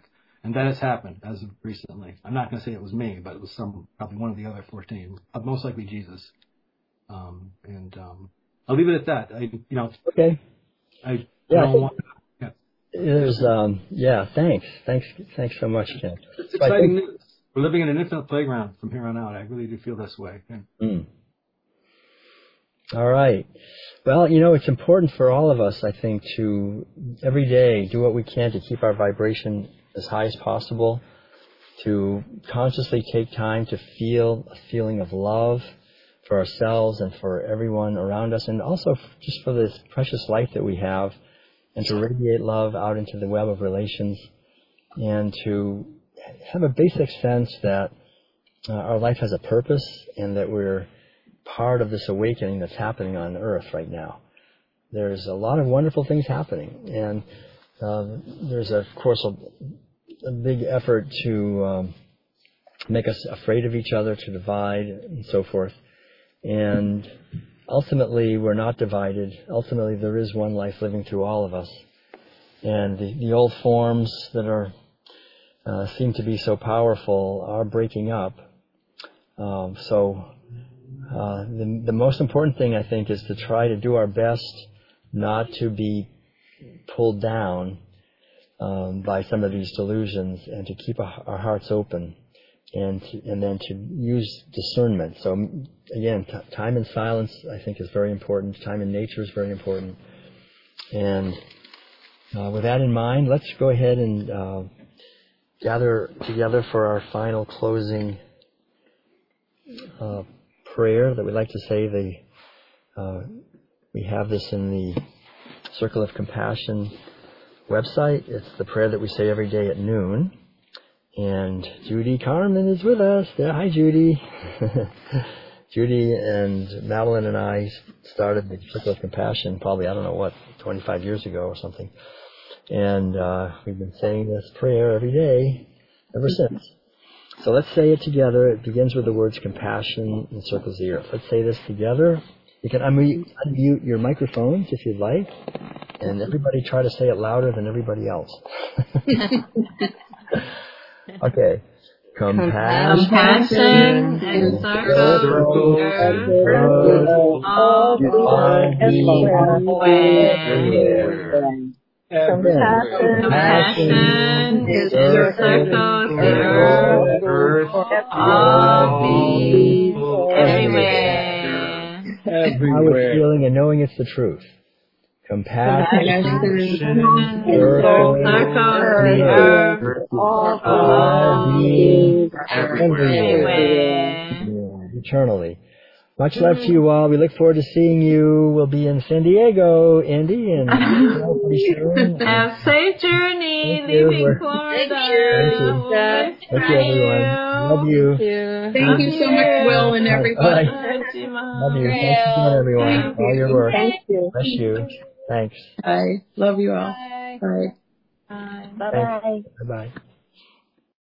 And that has happened as of recently. I'm not going to say it was me, but it was some, probably one of the other fourteen. Uh, most likely Jesus. Um, and um, I'll leave it at that. I, you know. Okay. I, I yeah, don't I want. Yeah. There's, um, yeah. Thanks, thanks, thanks so much, Ken. It's exciting news. We're living in an infinite playground from here on out. I really do feel this way. Yeah. Mm. All right. Well, you know, it's important for all of us, I think, to every day do what we can to keep our vibration as high as possible, to consciously take time to feel a feeling of love for ourselves and for everyone around us, and also just for this precious life that we have, and to radiate love out into the web of relations, and to have a basic sense that uh, our life has a purpose and that we're part of this awakening that's happening on Earth right now. There's a lot of wonderful things happening, and um, there's, of course, a, a big effort to um, make us afraid of each other, to divide, and so forth. And ultimately, we're not divided. Ultimately, there is one life living through all of us. And the, the old forms that are uh, seem to be so powerful are breaking up. Um, so uh, the, the most important thing, I think, is to try to do our best not to be pulled down um, by some of these delusions, and to keep our, our hearts open, and to, and then to use discernment. So again, t- time in silence, I think, is very important. Time in nature is very important. And uh, with that in mind, let's go ahead and uh, gather together for our final closing uh, prayer that we'd like to say. The uh, we have this in the Circle of Compassion website. It's the prayer that we say every day at noon. And Judy Carmen is with us. Yeah, hi, Judy. Judy and Madeline and I started the Circle of Compassion probably, I don't know what, twenty-five years ago or something. And uh, we've been saying this prayer every day ever since. So let's say it together. It begins with the words compassion and circles the earth. Let's say this together. You can unmute, unmute your microphones if you'd like. And everybody try to say it louder than everybody else. Okay. Compassion, Compassion and circles the earth, all everywhere. Compassion is circles the earth, all these everywhere. How we're feeling and knowing it's the truth. Compassion circles the earth, all these everywhere. Eternally. Much love to you all. We look forward to seeing you. We'll be in San Diego, Andy, and pretty soon. Have a safe journey, leaving Florida. Thank you. Thank you, everyone. Love you. Thank you so much, Will, and everybody. Love you. Thanks again, everyone. All your work. Thank you. Bless you. Thanks. Bye. Love you all. Bye. Bye. Bye. Bye-bye. Bye-bye.